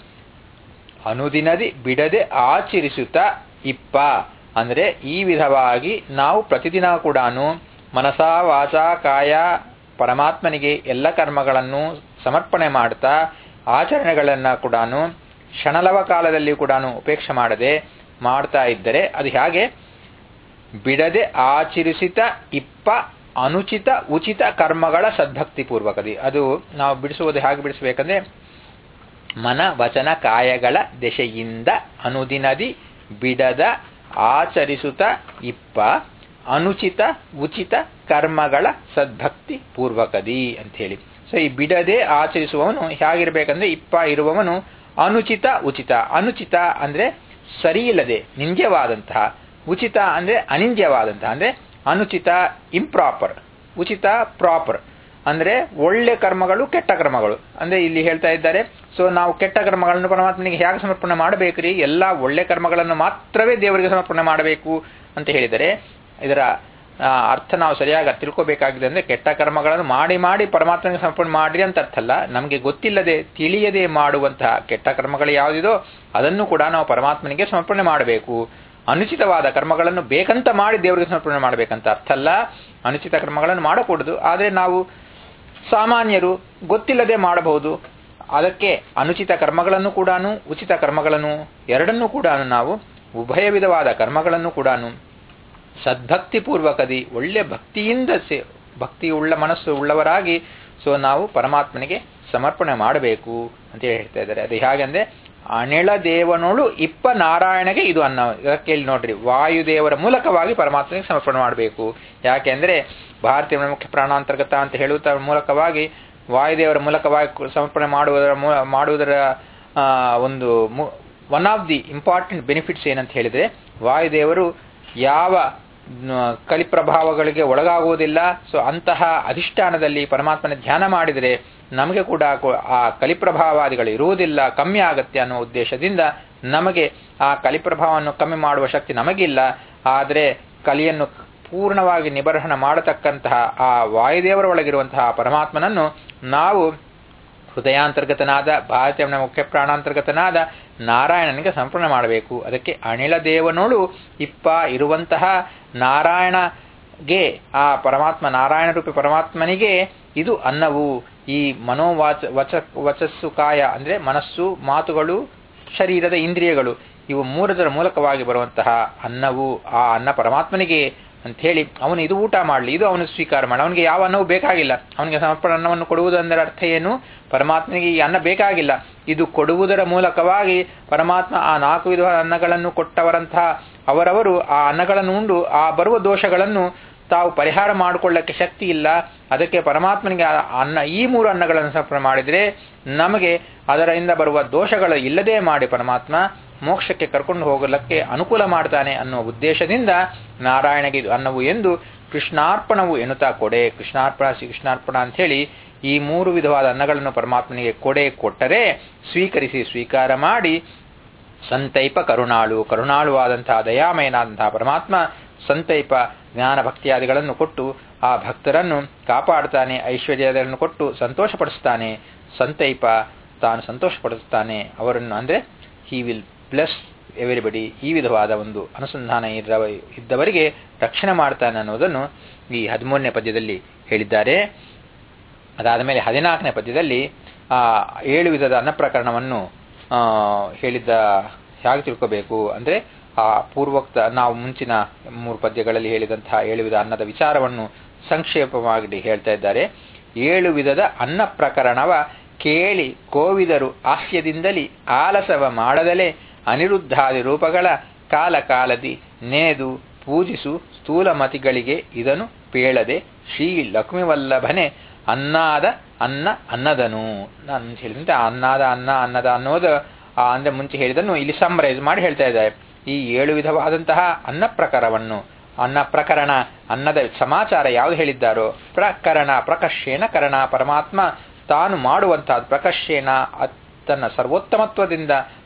ಅನುದಿನದಿ ಬಿಡದೆ ಆಚರಿಸುತ್ತಾ ಇಪ್ಪ ಅಂದರೆ ಈ ವಿಧವಾಗಿ ನಾವು ಪ್ರತಿದಿನ ಕೂಡ ಮನಸ ವಾಚ ಕಾಯ ಪರಮಾತ್ಮನಿಗೆ ಎಲ್ಲ ಕರ್ಮಗಳನ್ನು ಸಮರ್ಪಣೆ ಮಾಡ್ತಾ ಆಚರಣೆಗಳನ್ನು ಕೂಡ ಕ್ಷಣಲವ ಕಾಲದಲ್ಲಿ ಕೂಡ ಉಪೇಕ್ಷೆ ಮಾಡದೆ ಮಾಡ್ತಾ ಇದ್ದರೆ ಅದು ಹೇಗೆ ಬಿಡದೆ ಆಚರಿಸಿತ ಇಪ್ಪ ಅನುಚಿತ ಉಚಿತ ಕರ್ಮಗಳ ಸದ್ಭಕ್ತಿ ಪೂರ್ವಕದಿ. ಅದು ನಾವು ಬಿಡಿಸುವುದು ಹೇಗೆ ಬಿಡಿಸಬೇಕಂದ್ರೆ ಮನ ವಚನ ಕಾಯಗಳ ದೆಸೆಯಿಂದ ಅನುದಿನದಿ ಬಿಡದ ಆಚರಿಸುತ್ತ ಇಪ್ಪ ಅನುಚಿತ ಉಚಿತ ಕರ್ಮಗಳ ಸದ್ಭಕ್ತಿ ಪೂರ್ವಕದಿ ಅಂತ ಹೇಳಿ. ಸೊ ಈ ಬಿಡದೆ ಆಚರಿಸುವವನು ಹೇಗಿರ್ಬೇಕಂದ್ರೆ ಇಪ್ಪ ಇರುವವನು ಅನುಚಿತ ಉಚಿತ. ಅನುಚಿತ ಅಂದ್ರೆ ಸರಿಯಿಲ್ಲದೆ ನಿಂದ್ಯವಾದಂತಹ, ಉಚಿತ ಅಂದ್ರೆ ಅನಿಂದ್ಯವಾದಂತಹ, ಅಂದ್ರೆ ಅನುಚಿತ ಇಂಪ್ರಾಪರ್, ಉಚಿತ ಪ್ರಾಪರ್. ಅಂದ್ರೆ ಒಳ್ಳೆ ಕರ್ಮಗಳು ಕೆಟ್ಟ ಕರ್ಮಗಳು ಅಂದ್ರೆ ಇಲ್ಲಿ ಹೇಳ್ತಾ ಇದ್ದಾರೆ. ಸೊ ನಾವು ಕೆಟ್ಟ ಕರ್ಮಗಳನ್ನು ಪರಮಾತ್ಮನಿಗೆ ಹೇಗೆ ಸಮರ್ಪಣೆ ಮಾಡಬೇಕ್ರಿ, ಎಲ್ಲಾ ಒಳ್ಳೆ ಕರ್ಮಗಳನ್ನು ಮಾತ್ರವೇ ದೇವರಿಗೆ ಸಮರ್ಪಣೆ ಮಾಡಬೇಕು ಅಂತ ಹೇಳಿದರೆ ಇದರ ಅರ್ಥ ನಾವು ಸರಿಯಾಗಿ ತಿಳ್ಕೋಬೇಕಾಗಿದೆ. ಅಂದ್ರೆ ಕೆಟ್ಟ ಕರ್ಮಗಳನ್ನು ಮಾಡಿ ಮಾಡಿ ಪರಮಾತ್ಮನಿಗೆ ಸಮರ್ಪಣೆ ಮಾಡ್ರಿ ಅಂತ ಅರ್ಥ ಅಲ್ಲ. ನಮಗೆ ಗೊತ್ತಿಲ್ಲದೆ ತಿಳಿಯದೆ ಮಾಡುವಂತಹ ಕೆಟ್ಟ ಕರ್ಮಗಳು ಯಾವುದಿದೋ ಅದನ್ನು ಕೂಡ ನಾವು ಪರಮಾತ್ಮನಿಗೆ ಸಮರ್ಪಣೆ ಮಾಡಬೇಕು. ಅನುಚಿತವಾದ ಕರ್ಮಗಳನ್ನು ಬೇಕಂತ ಮಾಡಿ ದೇವರಿಗೆ ಸಮರ್ಪಣೆ ಮಾಡಬೇಕಂತ ಅರ್ಥ ಅಲ್ಲ. ಅನುಚಿತ ಕರ್ಮಗಳನ್ನು ಮಾಡಕೂಡದು, ಆದರೆ ನಾವು ಸಾಮಾನ್ಯರು ಗೊತ್ತಿಲ್ಲದೆ ಮಾಡಬಹುದು. ಅದಕ್ಕೆ ಅನುಚಿತ ಕರ್ಮಗಳನ್ನು ಕೂಡ ಉಚಿತ ಕರ್ಮಗಳನ್ನು ಎರಡನ್ನೂ ಕೂಡ ನಾವು ಉಭಯ ವಿಧವಾದ ಕರ್ಮಗಳನ್ನು ಕೂಡ ಸದ್ಭಕ್ತಿ ಪೂರ್ವಕದಿ ಒಳ್ಳೆ ಭಕ್ತಿಯಿಂದ ಭಕ್ತಿಯುಳ್ಳ ಮನಸ್ಸು ಉಳ್ಳವರಾಗಿ ಸೊ ನಾವು ಪರಮಾತ್ಮನಿಗೆ ಸಮರ್ಪಣೆ ಮಾಡಬೇಕು ಅಂತ ಹೇಳ್ತಾ ಇದ್ದಾರೆ. ಅದು ಹೇಗೆಂದ್ರೆ ಅನಿಳ ದೇವನೋಳು ಇಪ್ಪ ನಾರಾಯಣಗೆ ಇದು ಅನ್ನ. ಇದಕ್ಕೆ ಇಲ್ಲಿ ನೋಡ್ರಿ, ವಾಯುದೇವರ ಮೂಲಕವಾಗಿ ಪರಮಾತ್ಮನಿಗೆ ಸಮರ್ಪಣೆ ಮಾಡಬೇಕು. ಯಾಕೆಂದ್ರೆ ಭಾರತೀಯ ಮುಖ್ಯ ಪ್ರಾಣಾಂತರ್ಗತ ಅಂತ ಹೇಳುವುದರ ಮೂಲಕವಾಗಿ ವಾಯುದೇವರ ಮೂಲಕವಾಗಿ ಸಮರ್ಪಣೆ ಮಾಡುವುದರ ಮಾಡುವುದರ ಒಂದು one of the important benefits ಏನಂತ ಹೇಳಿದ್ರೆ ವಾಯುದೇವರು ಯಾವ ಕಲಿಪ್ರಭಾವಗಳಿಗೆ ಒಳಗಾಗುವುದಿಲ್ಲ. ಸೊ ಅಂತಹ ಅಧಿಷ್ಠಾನದಲ್ಲಿ ಪರಮಾತ್ಮನ ಧ್ಯಾನ ಮಾಡಿದರೆ ನಮಗೆ ಕೂಡ ಆ ಕಲಿಪ್ರಭಾವಾದಿಗಳು ಇರುವುದಿಲ್ಲ, ಕಮ್ಮಿ ಆಗತ್ತೆ ಅನ್ನೋ ಉದ್ದೇಶದಿಂದ ನಮಗೆ ಆ ಕಲಿಪ್ರಭಾವವನ್ನು ಕಮ್ಮಿ ಮಾಡುವ ಶಕ್ತಿ ನಮಗಿಲ್ಲ. ಆದರೆ ಕಲಿಯನ್ನು ಪೂರ್ಣವಾಗಿ ನಿಬರ್ಹಣ ಮಾಡತಕ್ಕಂತಹ ಆ ವಾಯುದೇವರ ಒಳಗಿರುವಂತಹ ಪರಮಾತ್ಮನನ್ನು ನಾವು ಹೃದಯಾಂತರ್ಗತನಾದ ಭಾರತೀಯ ಮುಖ್ಯ ಪ್ರಾಣಾಂತರ್ಗತನಾದ ನಾರಾಯಣನಿಗೆ ಸಮರ್ಪಣೆ ಮಾಡಬೇಕು. ಅದಕ್ಕೆ ಅನಿಲ ದೇವನೋಳು ಇಪ್ಪ ಇರುವಂತಹ ನಾರಾಯಣಗೆ, ಆ ಪರಮಾತ್ಮ ನಾರಾಯಣ ರೂಪಿ ಪರಮಾತ್ಮನಿಗೆ ಇದು ಅನ್ನವು. ಈ ಮನೋವಾಚ ವಚ ವಚಸ್ಸು ಕಾಯ ಅಂದ್ರೆ ಮನಸ್ಸು, ಮಾತುಗಳು, ಶರೀರದ ಇಂದ್ರಿಯಗಳು ಇವು ಮೂರದರ ಮೂಲಕವಾಗಿ ಬರುವಂತಹ ಅನ್ನವು ಆ ಅನ್ನ ಪರಮಾತ್ಮನಿಗೆ ಅಂತ ಹೇಳಿ ಅವನು ಇದು ಊಟ ಮಾಡಲಿ, ಇದು ಅವನು ಸ್ವೀಕಾರ ಮಾಡಲಿ. ಅವನಿಗೆ ಯಾವ ಅನ್ನವೂ ಬೇಕಾಗಿಲ್ಲ. ಅವನಿಗೆ ಸಮರ್ಪಣ ಅನ್ನವನ್ನು ಕೊಡುವುದೆಂದರ ಅರ್ಥ ಏನು, ಪರಮಾತ್ಮನಿಗೆ ಈ ಅನ್ನ ಬೇಕಾಗಿಲ್ಲ. ಇದು ಕೊಡುವುದರ ಮೂಲಕವಾಗಿ ಪರಮಾತ್ಮ ಆ ನಾಲ್ಕು ವಿಧವಾದ ಅನ್ನಗಳನ್ನು ಕೊಟ್ಟವರಂತಹ ಅವರವರು ಆ ಅನ್ನಗಳನ್ನು ಉಂಡು ಆ ಬರುವ ದೋಷಗಳನ್ನು ತಾವು ಪರಿಹಾರ ಮಾಡಿಕೊಳ್ಳಕ್ಕೆ ಶಕ್ತಿ ಇಲ್ಲ. ಅದಕ್ಕೆ ಪರಮಾತ್ಮನಿಗೆ ಅನ್ನ ಈ ಮೂರು ಅನ್ನಗಳನ್ನು ಸಮರ್ಪಣೆ ಮಾಡಿದರೆ ನಮಗೆ ಅದರಿಂದ ಬರುವ ದೋಷಗಳು ಇಲ್ಲದೆ ಮಾಡಿ ಪರಮಾತ್ಮ ಮೋಕ್ಷಕ್ಕೆ ಕರ್ಕೊಂಡು ಹೋಗಲಿಕ್ಕೆ ಅನುಕೂಲ ಮಾಡ್ತಾನೆ ಅನ್ನುವ ಉದ್ದೇಶದಿಂದ ನಾರಾಯಣಗೆ ಇದು ಅನ್ನವು ಎಂದು ಕೃಷ್ಣಾರ್ಪಣವು ಎನ್ನುತ್ತಾ ಕೊಡೆ, ಕೃಷ್ಣಾರ್ಪಣ ಶ್ರೀ ಕೃಷ್ಣಾರ್ಪಣ ಅಂತ ಹೇಳಿ ಈ ಮೂರು ವಿಧವಾದ ಅನ್ನಗಳನ್ನು ಪರಮಾತ್ಮನಿಗೆ ಕೊಡೆ ಕೊಟ್ಟರೆ ಸ್ವೀಕರಿಸಿ ಸ್ವೀಕಾರ ಮಾಡಿ ಸಂತೈಪ ಕರುಣಾಳು, ಕರುಣಾಳುವಾದಂತಹ ದಯಾಮಯನಾದಂತಹ ಪರಮಾತ್ಮ ಸಂತೈಪ ಜ್ಞಾನ ಭಕ್ತಿಯಾದಿಗಳನ್ನು ಕೊಟ್ಟು ಆ ಭಕ್ತರನ್ನು ಕಾಪಾಡ್ತಾನೆ, ಐಶ್ವರ್ಯಗಳನ್ನು ಕೊಟ್ಟು ಸಂತೋಷಪಡಿಸ್ತಾನೆ. ಸಂತೈಪ ತಾನು ಸಂತೋಷಪಡಿಸ್ತಾನೆ ಅವರನ್ನು, ಅಂದ್ರೆ ಹಿ ವಿಲ್ ಬ್ಲೆಸ್ ಎವರಿಬಡಿ. ಈ ವಿಧವಾದ ಒಂದು ಅನುಸಂಧಾನ ಇದ್ದವರಿಗೆ ರಕ್ಷಣೆ ಮಾಡ್ತಾನೆ ಅನ್ನೋದನ್ನು ಈ ಹದಿಮೂರನೇ ಪದ್ಯದಲ್ಲಿ ಹೇಳಿದ್ದಾರೆ. ಅದಾದ ಮೇಲೆ ಹದಿನಾಲ್ಕನೇ ಪದ್ಯದಲ್ಲಿ ಆ ಏಳು ವಿಧದ ಅನ್ನ ಪ್ರಕರಣವನ್ನು ಹೇಳಿದ್ದ ಹೇಗೆ ತಿಳ್ಕೋಬೇಕು ಅಂದ್ರೆ ಆ ಪೂರ್ವೋಕ್ತ ನಾವು ಮುಂಚಿನ ಮೂರು ಪದ್ಯಗಳಲ್ಲಿ ಹೇಳಿದಂತಹ ಏಳು ವಿಧ ಅನ್ನದ ವಿಚಾರವನ್ನು ಸಂಕ್ಷೇಪವಾಗಿ ಹೇಳ್ತಾ ಇದ್ದಾರೆ. ಏಳು ವಿಧದ ಅನ್ನ ಪ್ರಕರಣವ ಕೇಳಿ ಕೋವಿದರು ಆಹ್ಯದಿಂದಲಿ ಆಲಸವ ಮಾಡದಲೇ ಅನಿರುದ್ಧಾದಿ ರೂಪಗಳ ಕಾಲ ಕಾಲದಿ ನೆನೆದು ಪೂಜಿಸು ಸ್ಥೂಲಮತಿಗಳಿಗೆ ಇದನ್ನು ಪೇಳದೆ ಶ್ರೀ ಲಕ್ಷ್ಮೀವಲ್ಲಭನೆ ಅನ್ನಾದ ಅನ್ನ ಅನ್ನದನು. ನಾನು ಮುಂಚೆ ಹೇಳಿದಂತೆ ಅನ್ನಾದ ಅನ್ನ ಅನ್ನದ ಅನ್ನೋದು ಅಂದ್ರೆ ಮುಂಚೆ ಹೇಳಿದನ್ನು ಇಲ್ಲಿ ಸಮ್ಮರೈಸ್ ಮಾಡಿ ಹೇಳ್ತಾ ಇದ್ದಾರೆ. ಈ ಏಳು ವಿಧವಾದಂತಹ ಅನ್ನ ಪ್ರಕಾರವನ್ನು ಅನ್ನ ಪ್ರಕರಣ ಅನ್ನದ ಸಮಾಚಾರ ಯಾವುದು ಹೇಳಿದ್ದಾರೋ ಪ್ರಕರಣ ಪ್ರಕರ್ಷೇನ ಕರಣ ಪರಮಾತ್ಮ ತಾನು ಮಾಡುವಂತಹ ಪ್ರಕರ್ಷೇನ ತನ್ನ ಸರ್ವೋತ್ತಮತ್ವದಿಂದ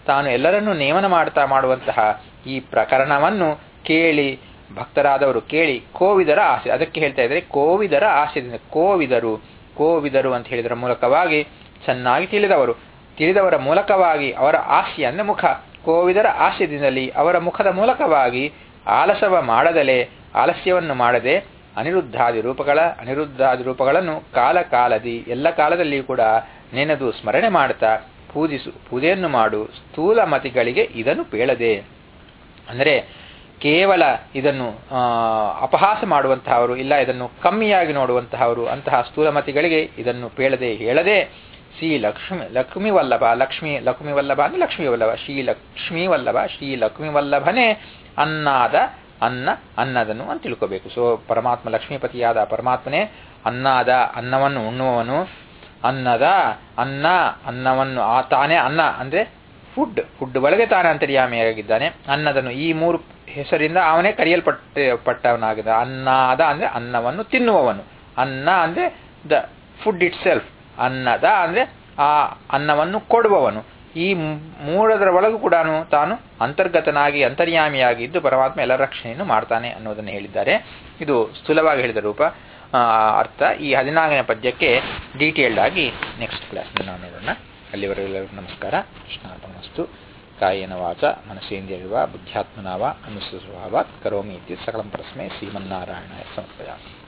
ತಾನು ಎಲ್ಲರನ್ನೂ ನೇಮನ ಮಾಡ್ತಾ ಮಾಡುವಂತಹ ಈ ಪ್ರಕರಣವನ್ನು ಕೇಳಿ ಭಕ್ತರಾದವರು ಕೇಳಿ ಕೋವಿದರ ಆಸೆ, ಅದಕ್ಕೆ ಹೇಳ್ತಾ ಇದ್ದಾರೆ ಕೋವಿದರ ಆಸೆದಿಂದ. ಕೋವಿದರು ಕೋವಿದರು ಅಂತ ಹೇಳಿದರ ಮೂಲಕವಾಗಿ ಚೆನ್ನಾಗಿ ತಿಳಿದವರು, ತಿಳಿದವರ ಮೂಲಕವಾಗಿ ಅವರ ಆಸೆ ಅಂದ್ರೆ ಮುಖ, ಕೋವಿದರ ಆಸ್ಯದಿಂದಲೇ ಅವರ ಮುಖದ ಮೂಲಕವಾಗಿ ಆಲಸವ ಮಾಡದಲೇ ಆಲಸ್ಯವನ್ನು ಮಾಡದೆ ಅನಿರುದ್ಧಾದಿ ರೂಪಗಳ ಅನಿರುದ್ಧಾದಿ ರೂಪಗಳನ್ನು ಕಾಲ ಕಾಲದಿ ಎಲ್ಲ ಕಾಲದಲ್ಲಿಯೂ ಕೂಡ ನೆನೆದು ಸ್ಮರಣೆ ಮಾಡುತ್ತಾ ಪೂಜಿಸು ಪೂಜೆಯನ್ನು ಮಾಡು ಸ್ಥೂಲ ಮತಿಗಳಿಗೆ ಇದನ್ನು ಪೇಳದೆ. ಅಂದರೆ ಕೇವಲ ಇದನ್ನು ಅಪಹಾಸ ಮಾಡುವಂತಹವರು ಇಲ್ಲ, ಇದನ್ನು ಕಮ್ಮಿಯಾಗಿ ನೋಡುವಂತಹವರು ಅಂತಹ ಸ್ಥೂಲಮತಿಗಳಿಗೆ ಇದನ್ನು ಪೇಳದೆ ಹೇಳದೆ ಶ್ರೀ ಲಕ್ಷ್ಮಿ ಲಕ್ಷ್ಮೀ ವಲ್ಲಭ ಲಕ್ಷ್ಮೀ ಲಕ್ಷ್ಮೀ ವಲ್ಲಭ ಅಂದ್ರೆ ಲಕ್ಷ್ಮೀ ವಲ್ಲಭ ಶ್ರೀ ಲಕ್ಷ್ಮೀ ವಲ್ಲಭ ಶ್ರೀ ಲಕ್ಷ್ಮೀ ವಲ್ಲಭನೇ ಅನ್ನಾದ ಅನ್ನ ಅನ್ನದನು ಅಂತ ತಿಳ್ಕೋಬೇಕು. ಸೊ ಪರಮಾತ್ಮ ಲಕ್ಷ್ಮೀಪತಿಯಾದ ಪರಮಾತ್ಮನೇ ಅನ್ನಾದ ಅನ್ನವನ್ನು ಉಣ್ಣುವವನು, ಅನ್ನದ ಅನ್ನ ಅನ್ನವನ್ನು ಆ ತಾನೇ ಅನ್ನ ಅಂದ್ರೆ ಫುಡ್ ಫುಡ್ ಒಳಗೆ ತಾನೇ ಅಂತರ್ಯಾಮಿಯಾಗಿದ್ದಾನೆ. ಅನ್ನದನು ಈ ಮೂರು ಹೆಸರಿಂದ ಅವನೇ ಕರೆಯಲ್ಪಟ್ಟ ಪಟ್ಟವನಾಗಿದ್ದ. ಅನ್ನದ ಅಂದ್ರೆ ಅನ್ನವನ್ನು ತಿನ್ನುವವನು, ಅನ್ನ ಅಂದ್ರೆ ದ ಫುಡ್ ಇಟ್ ಸೆಲ್ಫ್, ಅನ್ನದ ಅಂದ್ರೆ ಆ ಅನ್ನವನ್ನು ಕೊಡುವವನು. ಈ ಮೂರದರ ಒಳಗೂ ಕೂಡ ತಾನು ಅಂತರ್ಗತನಾಗಿ ಅಂತರ್ಯಾಮಿಯಾಗಿ ಇದ್ದು ಪರಮಾತ್ಮ ಎಲ್ಲ ರಕ್ಷಣೆಯನ್ನು ಮಾಡ್ತಾನೆ ಅನ್ನೋದನ್ನು ಹೇಳಿದ್ದಾರೆ. ಇದು ಸ್ಥೂಲವಾಗಿ ಹೇಳಿದ ರೂಪ ಅರ್ಥ. ಈ ಹದಿನಾಲ್ಕನೇ ಪದ್ಯಕ್ಕೆ ಡೀಟೇಲ್ಡ್ ಆಗಿ ನೆಕ್ಸ್ಟ್ ಕ್ಲಾಸ್ ನಾವು ನೋಡೋಣ. ಅಲ್ಲಿವರೆಗೂ ನಮಸ್ಕಾರ. ಕೃಷ್ಣಾರ್ಪಣಮಸ್ತು. ಕಾಯೇನ ವಾಚ ಮನಸೇಂದ್ರಿಯರ್ವಾ ಬುದ್ಧ್ಯಾತ್ಮನಾ ವಾ ಅನುಸೃತಭಾವಾತ್ ಕರೋಮಿ ಇತಿ ಸಕಲಂ ಪರಸ್ಮೈ ಶ್ರೀಮನ್ನಾರಾಯಣಾಯ ಸಮರ್ಪಯಾಮಿ.